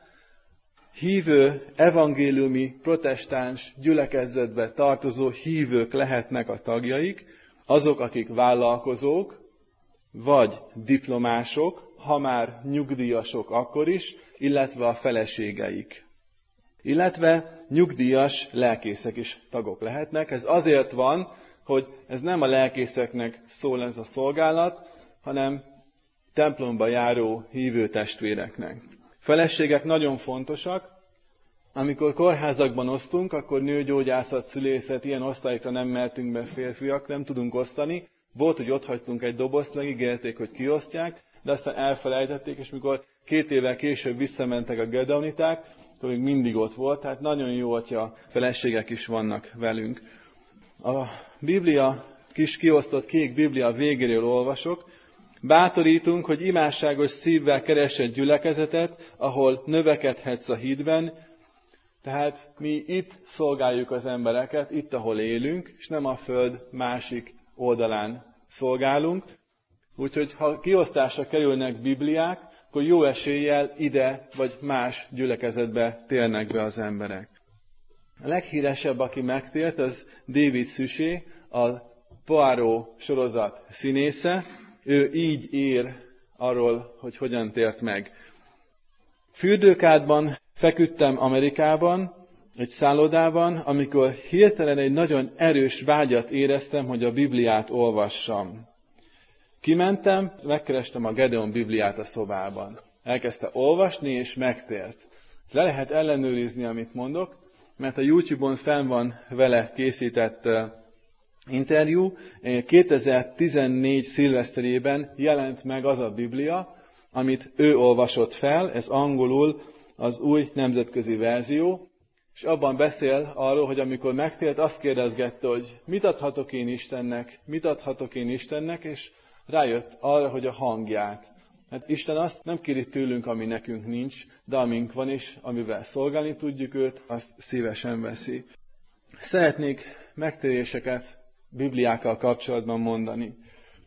hívő, evangéliumi, protestáns gyülekezetbe tartozó hívők lehetnek a tagjaik, azok, akik vállalkozók, vagy diplomások, ha már nyugdíjasok akkor is, illetve a feleségeik. Illetve nyugdíjas lelkészek is tagok lehetnek. Ez azért van, hogy ez nem a lelkészeknek szól ez a szolgálat, hanem templomba járó hívő testvéreknek. Feleségek nagyon fontosak. Amikor kórházakban osztunk, akkor nőgyógyászat, szülészet, ilyen osztályokra nem mehetünk be férfiak, nem tudunk osztani. Volt, hogy ott hagytunk egy dobozt, megígérték, hogy kiosztják, de aztán elfelejtették, és mikor 2 évvel később visszamentek a gedeoniták, akkor még mindig ott volt. Tehát nagyon jó, hogyha feleségek is vannak velünk. A Biblia, kis kiosztott kék Biblia végéről olvasok. Bátorítunk, hogy imádságos szívvel keresd gyülekezetet, ahol növekedhetsz a hitben. Tehát mi itt szolgáljuk az embereket, itt, ahol élünk, és nem a föld másik oldalán szolgálunk. Úgyhogy ha kiosztásra kerülnek Bibliák, akkor jó eséllyel ide vagy más gyülekezetbe térnek be az emberek. A leghíresebb, aki megtért, az David Suchet, a Poirot sorozat színésze. Ő így ír arról, hogy hogyan tért meg. Fürdőkádban feküdtem Amerikában, egy szállodában, amikor hirtelen egy nagyon erős vágyat éreztem, hogy a Bibliát olvassam. Kimentem, megkerestem a Gedeon Bibliát a szobában. Elkezdte olvasni, és megtért. Le lehet ellenőrizni, amit mondok, mert a YouTube-on fenn van vele készített interjú. 2014 szilveszterében jelent meg az a Biblia, amit ő olvasott fel, ez angolul az új nemzetközi verzió, és abban beszél arról, hogy amikor megtért, azt kérdezgette, hogy mit adhatok én Istennek, és rájött arra, hogy a hangját. Hát Isten azt nem kéri tőlünk, ami nekünk nincs, de amink van is, amivel szolgálni tudjuk őt, azt szívesen veszi. Szeretnék megtéréseket Bibliákkal kapcsolatban mondani.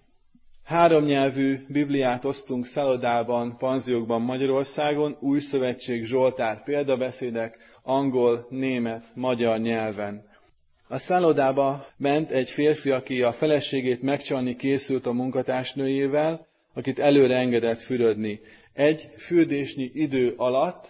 3 nyelvű Bibliát osztunk szállodában, panziókban Magyarországon, Új Szövetség, Zsoltár, példabeszédek, angol, német, magyar nyelven. A szállodába ment egy férfi, aki a feleségét megcsalni készült a munkatársnőjével, akit előre engedett fürödni. Egy fürdésnyi idő alatt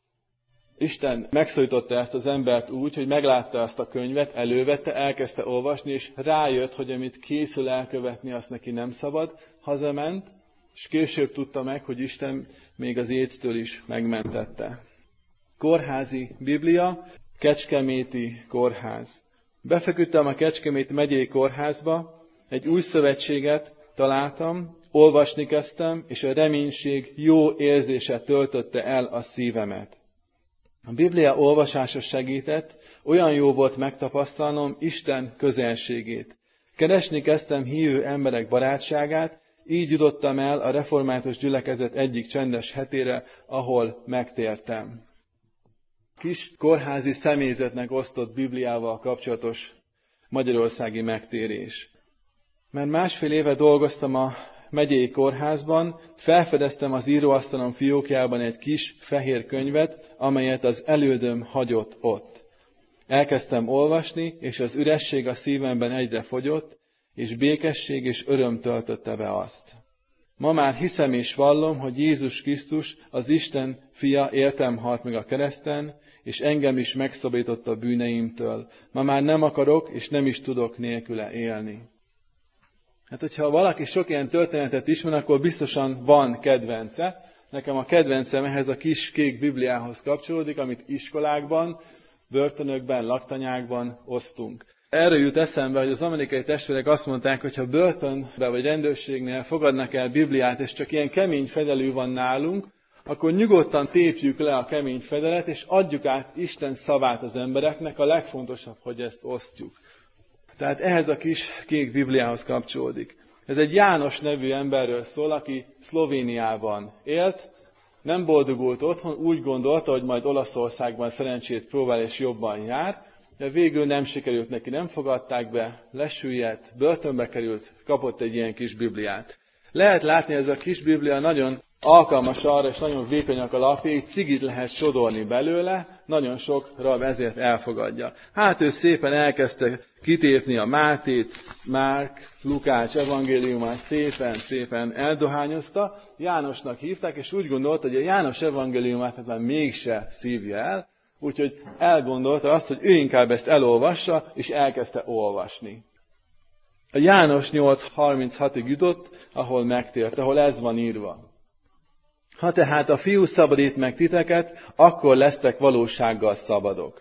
Isten megszólította ezt az embert úgy, hogy meglátta ezt a könyvet, elővette, elkezdte olvasni, és rájött, hogy amit készül elkövetni, azt neki nem szabad. Hazament, és később tudta meg, hogy Isten még az éctől is megmentette. Kórházi Biblia, Kecskeméti kórház. Befeküdtem a Kecskeméti megyei kórházba, egy új szövetséget találtam, olvasni kezdtem, és a reménység jó érzése töltötte el a szívemet. A Biblia olvasása segített, olyan jó volt megtapasztalnom Isten közelségét. Keresni kezdtem hívő emberek barátságát, így jutottam el a református gyülekezet egyik csendes hetére, ahol megtértem. Kis kórházi személyzetnek osztott Bibliával kapcsolatos magyarországi megtérés. Mert 1,5 éve dolgoztam a megyei kórházban, felfedeztem az íróasztalom fiókjában egy kis fehér könyvet, amelyet az elődöm hagyott ott. Elkezdtem olvasni, és az üresség a szívemben egyre fogyott, és békesség és öröm töltötte be azt. Ma már hiszem és vallom, hogy Jézus Krisztus, az Isten fia értem halt meg a kereszten, és engem is megszabadított a bűneimtől. Ma már nem akarok, és nem is tudok nélküle élni. Hát, hogyha valaki sok ilyen történetet ismer, akkor biztosan van kedvence. Nekem a kedvencem ehhez a kis kék Bibliához kapcsolódik, amit iskolákban, börtönökben, laktanyákban osztunk. Erről jut eszembe, hogy az amerikai testvérek azt mondták, hogy ha börtönbe vagy rendőrségnél fogadnak el Bibliát, és csak ilyen kemény fedelű van nálunk, akkor nyugodtan tépjük le a kemény fedelet, és adjuk át Isten szavát az embereknek, a legfontosabb, hogy ezt osztjuk. Tehát ehhez a kis kék Bibliához kapcsolódik. Ez egy János nevű emberről szól, aki Szlovéniában élt, nem boldogult otthon, úgy gondolta, hogy majd Olaszországban szerencsét próbál és jobban jár, de végül nem sikerült neki, nem fogadták be, lesüllyedt, börtönbe került, kapott egy ilyen kis Bibliát. Lehet látni, ez a kis Biblia nagyon alkalmas arra, és nagyon vékonyak a lapja, így cigit lehet sodorni belőle, nagyon sok rab ezért elfogadja. Hát ő szépen elkezdte kitépni a Mátét, Márk, Lukács evangéliumát, szépen eldohányozta, Jánosnak hívták, és úgy gondolta, hogy a János evangéliumát már mégse szívja el, úgyhogy elgondolta azt, hogy ő inkább ezt elolvassa, és elkezdte olvasni. A János 8:36-ig jutott, ahol megtért, ahol ez van írva. Ha tehát a Fiú szabadít meg titeket, akkor lesztek valósággal szabadok.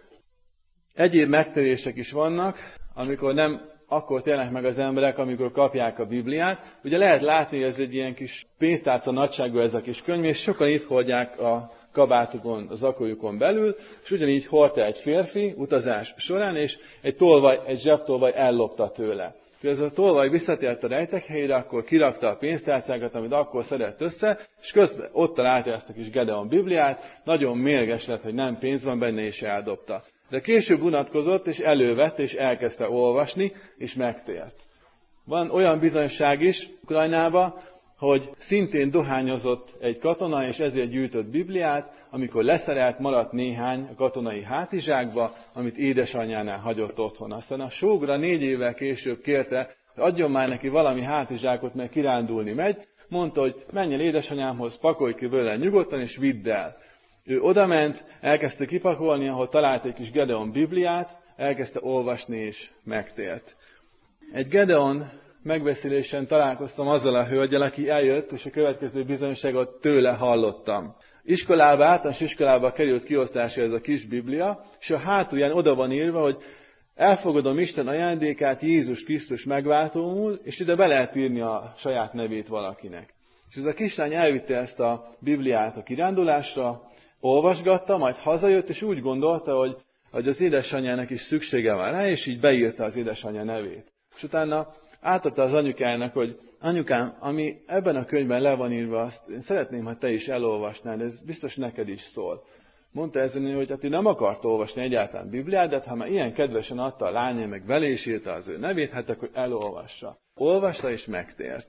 Egyéb megtérések is vannak, amikor nem akkor térnek meg az emberek, amikor kapják a Bibliát. Ugye lehet látni, hogy ez egy ilyen kis pénztárca nagyságú ez a kis könyv, és sokan itt hordják a kabátukon, az zakójukon belül, és ugyanígy hordta egy férfi utazás során, és egy zsebtolvaj ellopta tőle. Ez a tolvaj visszatért a rejtekhelyére, akkor kirakta a pénztárcákat, amit akkor szedett össze, és közben ott találta ezt a kis Gedeon Bibliát, nagyon mérges lett, hogy nem pénz van benne, és eldobta. De később unatkozott, és elővette, és elkezdte olvasni, és megtért. Van olyan bizonyság is Ukrajnában, hogy szintén dohányozott egy katona, és ezért gyűjtött Bibliát, amikor leszerelt, maradt néhány a katonai hátizsákba, amit édesanyjánál hagyott otthon. Aztán a sógora 4 évvel később kérte, hogy adjon már neki valami hátizsákot, mert kirándulni megy. Mondta, hogy menj el édesanyámhoz, pakolj ki vele nyugodtan, és vidd el. Ő odament, elkezdte kipakolni, ahol talált egy kis Gedeon Bibliát, elkezdte olvasni, és megtért. Egy Gedeon megbeszélésen találkoztam azzal a hölgyel, aki eljött, és a következő bizonyságot tőle hallottam. Általános iskolába került kiosztásra ez a kis Biblia, és a hátulján oda van írva, hogy elfogadom Isten ajándékát, Jézus Krisztus megváltómul, és ide be lehet írni a saját nevét valakinek. És ez a kislány elvitte ezt a Bibliát a kirándulásra, olvasgatta, majd hazajött, és úgy gondolta, hogy az édesanyjának is szüksége van rá, és így beírta az édesanyja nevét. És utána átadta az anyukájának, hogy anyukám, ami ebben a könyvben le van írva, azt én szeretném, ha te is elolvasnád, ez biztos neked is szól. Mondta ezen, hogy hát ő nem akart olvasni egyáltalán Bibliát, de ha már ilyen kedvesen adta a lánya, meg belé is írta az ő nevét, hát akkor elolvassa. Olvasta és megtért.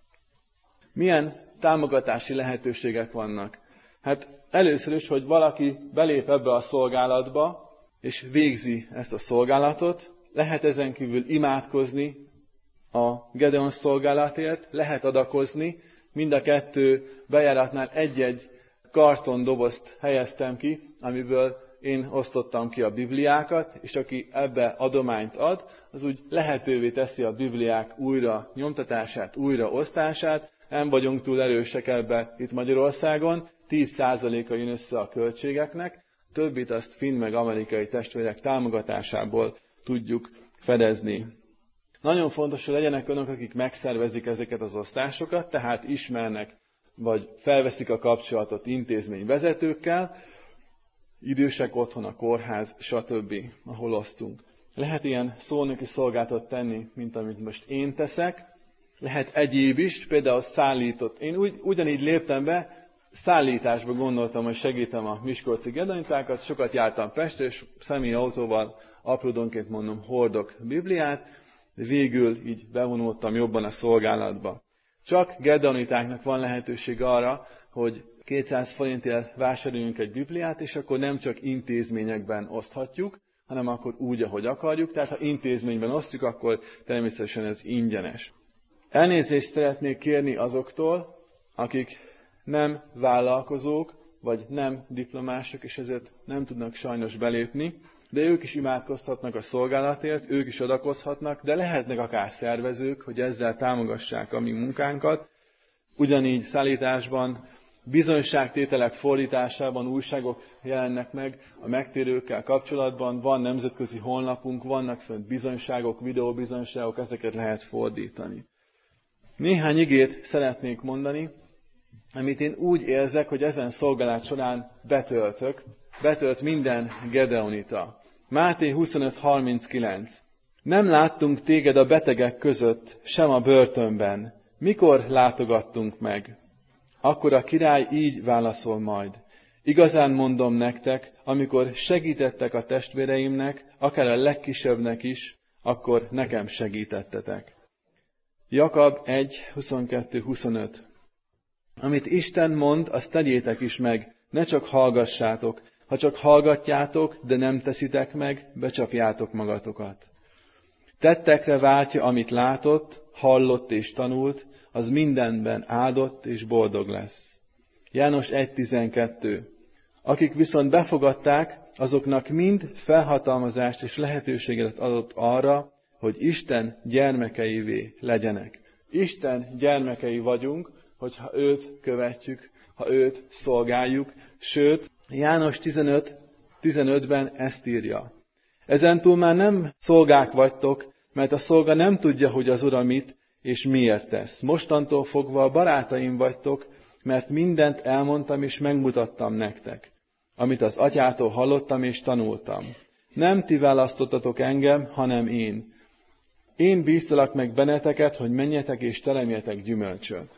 Milyen támogatási lehetőségek vannak? Hát először is, hogy valaki belép ebbe a szolgálatba, és végzi ezt a szolgálatot, lehet ezen kívül imádkozni a Gedeon szolgálatért, lehet adakozni, mind a 2 bejáratnál egy-egy kartondobozt helyeztem ki, amiből én osztottam ki a Bibliákat, és aki ebbe adományt ad, az úgy lehetővé teszi a Bibliák újra nyomtatását, újra osztását. Nem vagyunk túl erősek ebbe itt Magyarországon, 10%-a jön össze a költségeknek, többit azt finn meg amerikai testvérek támogatásából tudjuk fedezni. Nagyon fontos, hogy legyenek önök, akik megszervezik ezeket az osztásokat, tehát ismernek, vagy felveszik a kapcsolatot intézményvezetőkkel, idősek otthon, a kórház, stb., ahol osztunk. Lehet ilyen szónoki szolgálatot tenni, mint amit most én teszek, lehet egyéb is, például szállított. Én ugyanígy léptem be, szállításba gondoltam, hogy segítem a miskolci gedonitákat, sokat jártam Pestre, és személyautóval apródonként mondom, hordok Bibliát, de végül így bevonultam jobban a szolgálatba. Csak gedeonitáknak van lehetőség arra, hogy 200 forintért vásároljunk egy Bibliát, és akkor nem csak intézményekben oszthatjuk, hanem akkor úgy, ahogy akarjuk. Tehát ha intézményben osztjuk, akkor természetesen ez ingyenes. Elnézést szeretnék kérni azoktól, akik nem vállalkozók, vagy nem diplomások, és ezért nem tudnak sajnos belépni, de ők is imádkozhatnak a szolgálatért, ők is adakozhatnak, de lehetnek akár szervezők, hogy ezzel támogassák a mi munkánkat. Ugyanígy szállításban, bizonyságtételek fordításában újságok jelennek meg a megtérőkkel kapcsolatban, van nemzetközi honlapunk, vannak fönt bizonyságok, videóbizonyságok, ezeket lehet fordítani. Néhány igét szeretnék mondani, amit én úgy érzek, hogy ezen szolgálat során betölt minden gedeonita. Máté 25:39. Nem láttunk téged a betegek között, sem a börtönben. Mikor látogattunk meg? Akkor a király így válaszol majd. Igazán mondom nektek, amikor segítettek a testvéreimnek, akár a legkisebbnek is, akkor nekem segítettetek. Jakab 1:22-25. Amit Isten mond, azt tegyétek is meg, ne csak hallgassátok. Ha csak hallgatjátok, de nem teszitek meg, becsapjátok magatokat. Tettekre váltja, amit látott, hallott és tanult, az mindenben áldott és boldog lesz. János 1:12. Akik viszont befogadták, azoknak mind felhatalmazást és lehetőséget adott arra, hogy Isten gyermekeivé legyenek. Isten gyermekei vagyunk, hogyha őt követjük, ha őt szolgáljuk, sőt, János 15:15-ben ezt írja. Ezentúl már nem szolgák vagytok, mert a szolga nem tudja, hogy az ura mit és miért tesz. Mostantól fogva a barátaim vagytok, mert mindent elmondtam és megmutattam nektek, amit az atyától hallottam és tanultam. Nem ti választottatok engem, hanem én. Én bíztalak meg benneteket, hogy menjetek és teremjetek gyümölcsöt.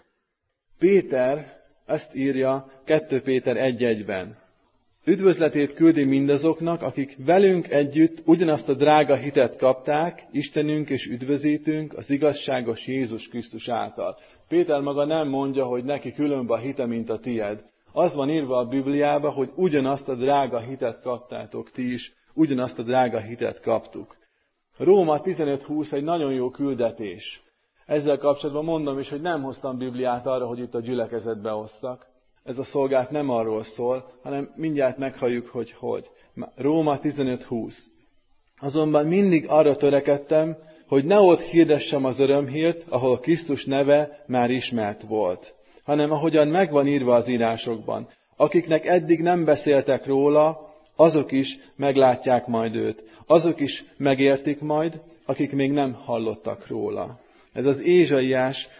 Péter ezt írja 2 Péter 1:1-ben. Üdvözletét küldi mindazoknak, akik velünk együtt ugyanazt a drága hitet kapták, Istenünk és üdvözítünk az igazságos Jézus Krisztus által. Péter maga nem mondja, hogy neki különb a hite, mint a tied. Az van írva a Bibliába, hogy ugyanazt a drága hitet kaptátok ti is, ugyanazt a drága hitet kaptuk. Róma 15:20 egy nagyon jó küldetés. Ezzel kapcsolatban mondom is, hogy nem hoztam Bibliát arra, hogy itt a gyülekezetbe osszak. Ez a szolgálat nem arról szól, hanem mindjárt meghalljuk, hogy. Róma 15:20. Azonban mindig arra törekedtem, hogy ne ott hirdessem az örömhírt, ahol Krisztus neve már ismert volt, hanem ahogyan megvan írva az írásokban. Akiknek eddig nem beszéltek róla, azok is meglátják majd őt. Azok is megértik majd, akik még nem hallottak róla. Ez az Ézsaiás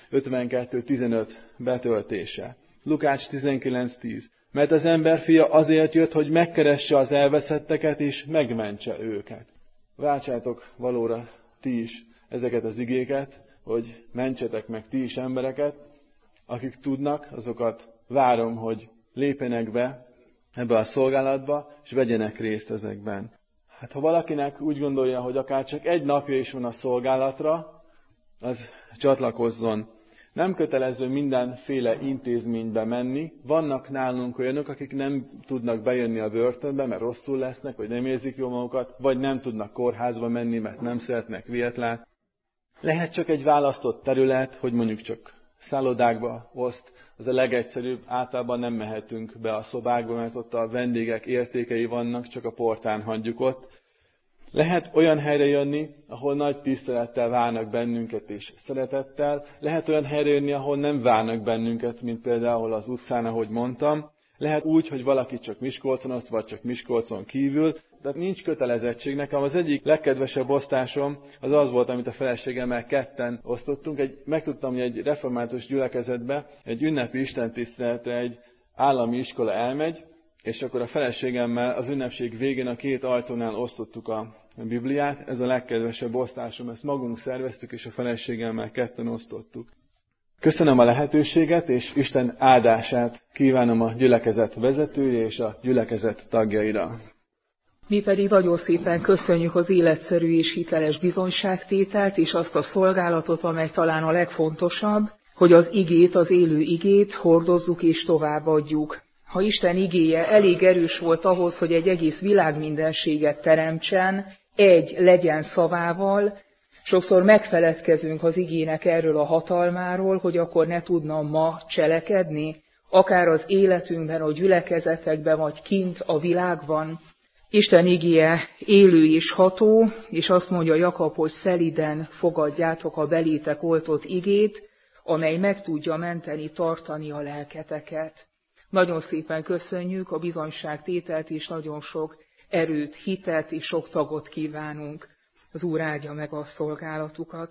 52:15 betöltése. Lukács 19:10. Mert az emberfia azért jött, hogy megkeresse az elveszetteket és megmentse őket. Váltsátok valóra ti is ezeket az igéket, hogy mentsetek meg ti is embereket. Akik tudnak, azokat várom, hogy lépjenek be ebbe a szolgálatba, és vegyenek részt ezekben. Hát ha valakinek úgy gondolja, hogy akár csak egy napja is van a szolgálatra, az csatlakozzon. Nem kötelező mindenféle intézménybe menni. Vannak nálunk olyanok, akik nem tudnak bejönni a börtönbe, mert rosszul lesznek, vagy nem érzik jól magukat, vagy nem tudnak kórházba menni, mert nem szeretnek vért látni. Lehet csak egy választott terület, hogy mondjuk csak szállodákba oszt. Az a legegyszerűbb, általában nem mehetünk be a szobákba, mert ott a vendégek értékei vannak, csak a portán hagyjuk ott. Lehet olyan helyre jönni, ahol nagy tisztelettel várnak bennünket és szeretettel. Lehet olyan helyre jönni, ahol nem várnak bennünket, mint például az utcán, ahogy mondtam. Lehet úgy, hogy valaki csak Miskolcon oszt, vagy csak Miskolcon kívül. Tehát nincs kötelezettség. Nekem az egyik legkedvesebb osztásom az volt, amit a feleségemmel ketten osztottunk. Megtudtam, hogy egy református gyülekezetbe, egy ünnepi istentiszteletre egy állami iskola elmegy, és akkor a feleségemmel az ünnepség végén a 2 ajtónál osztottuk a Bibliát. Ez a legkedvesebb osztásom, ezt magunk szerveztük, és a feleségemmel ketten osztottuk. Köszönöm a lehetőséget, és Isten áldását kívánom a gyülekezet vezetője és a gyülekezet tagjaira. Mi pedig nagyon szépen köszönjük az életszerű és hiteles bizonyságtételt, és azt a szolgálatot, amely talán a legfontosabb, hogy az igét, az élő igét hordozzuk és továbbadjuk. Ha Isten igéje elég erős volt ahhoz, hogy egy egész világmindenséget teremtsen, egy legyen szavával, sokszor megfeledkezünk az igének erről a hatalmáról, hogy akkor ne tudna ma cselekedni, akár az életünkben, a gyülekezetekben, vagy kint a világban. Isten igéje élő és ható, és azt mondja Jakab, hogy szeliden fogadjátok a belétek oltott igét, amely meg tudja menteni, tartani a lelketeket. Nagyon szépen köszönjük a bizonyságtételt, és nagyon sok erőt, hitet és sok tagot kívánunk. Az Úr áldja meg a szolgálatukat.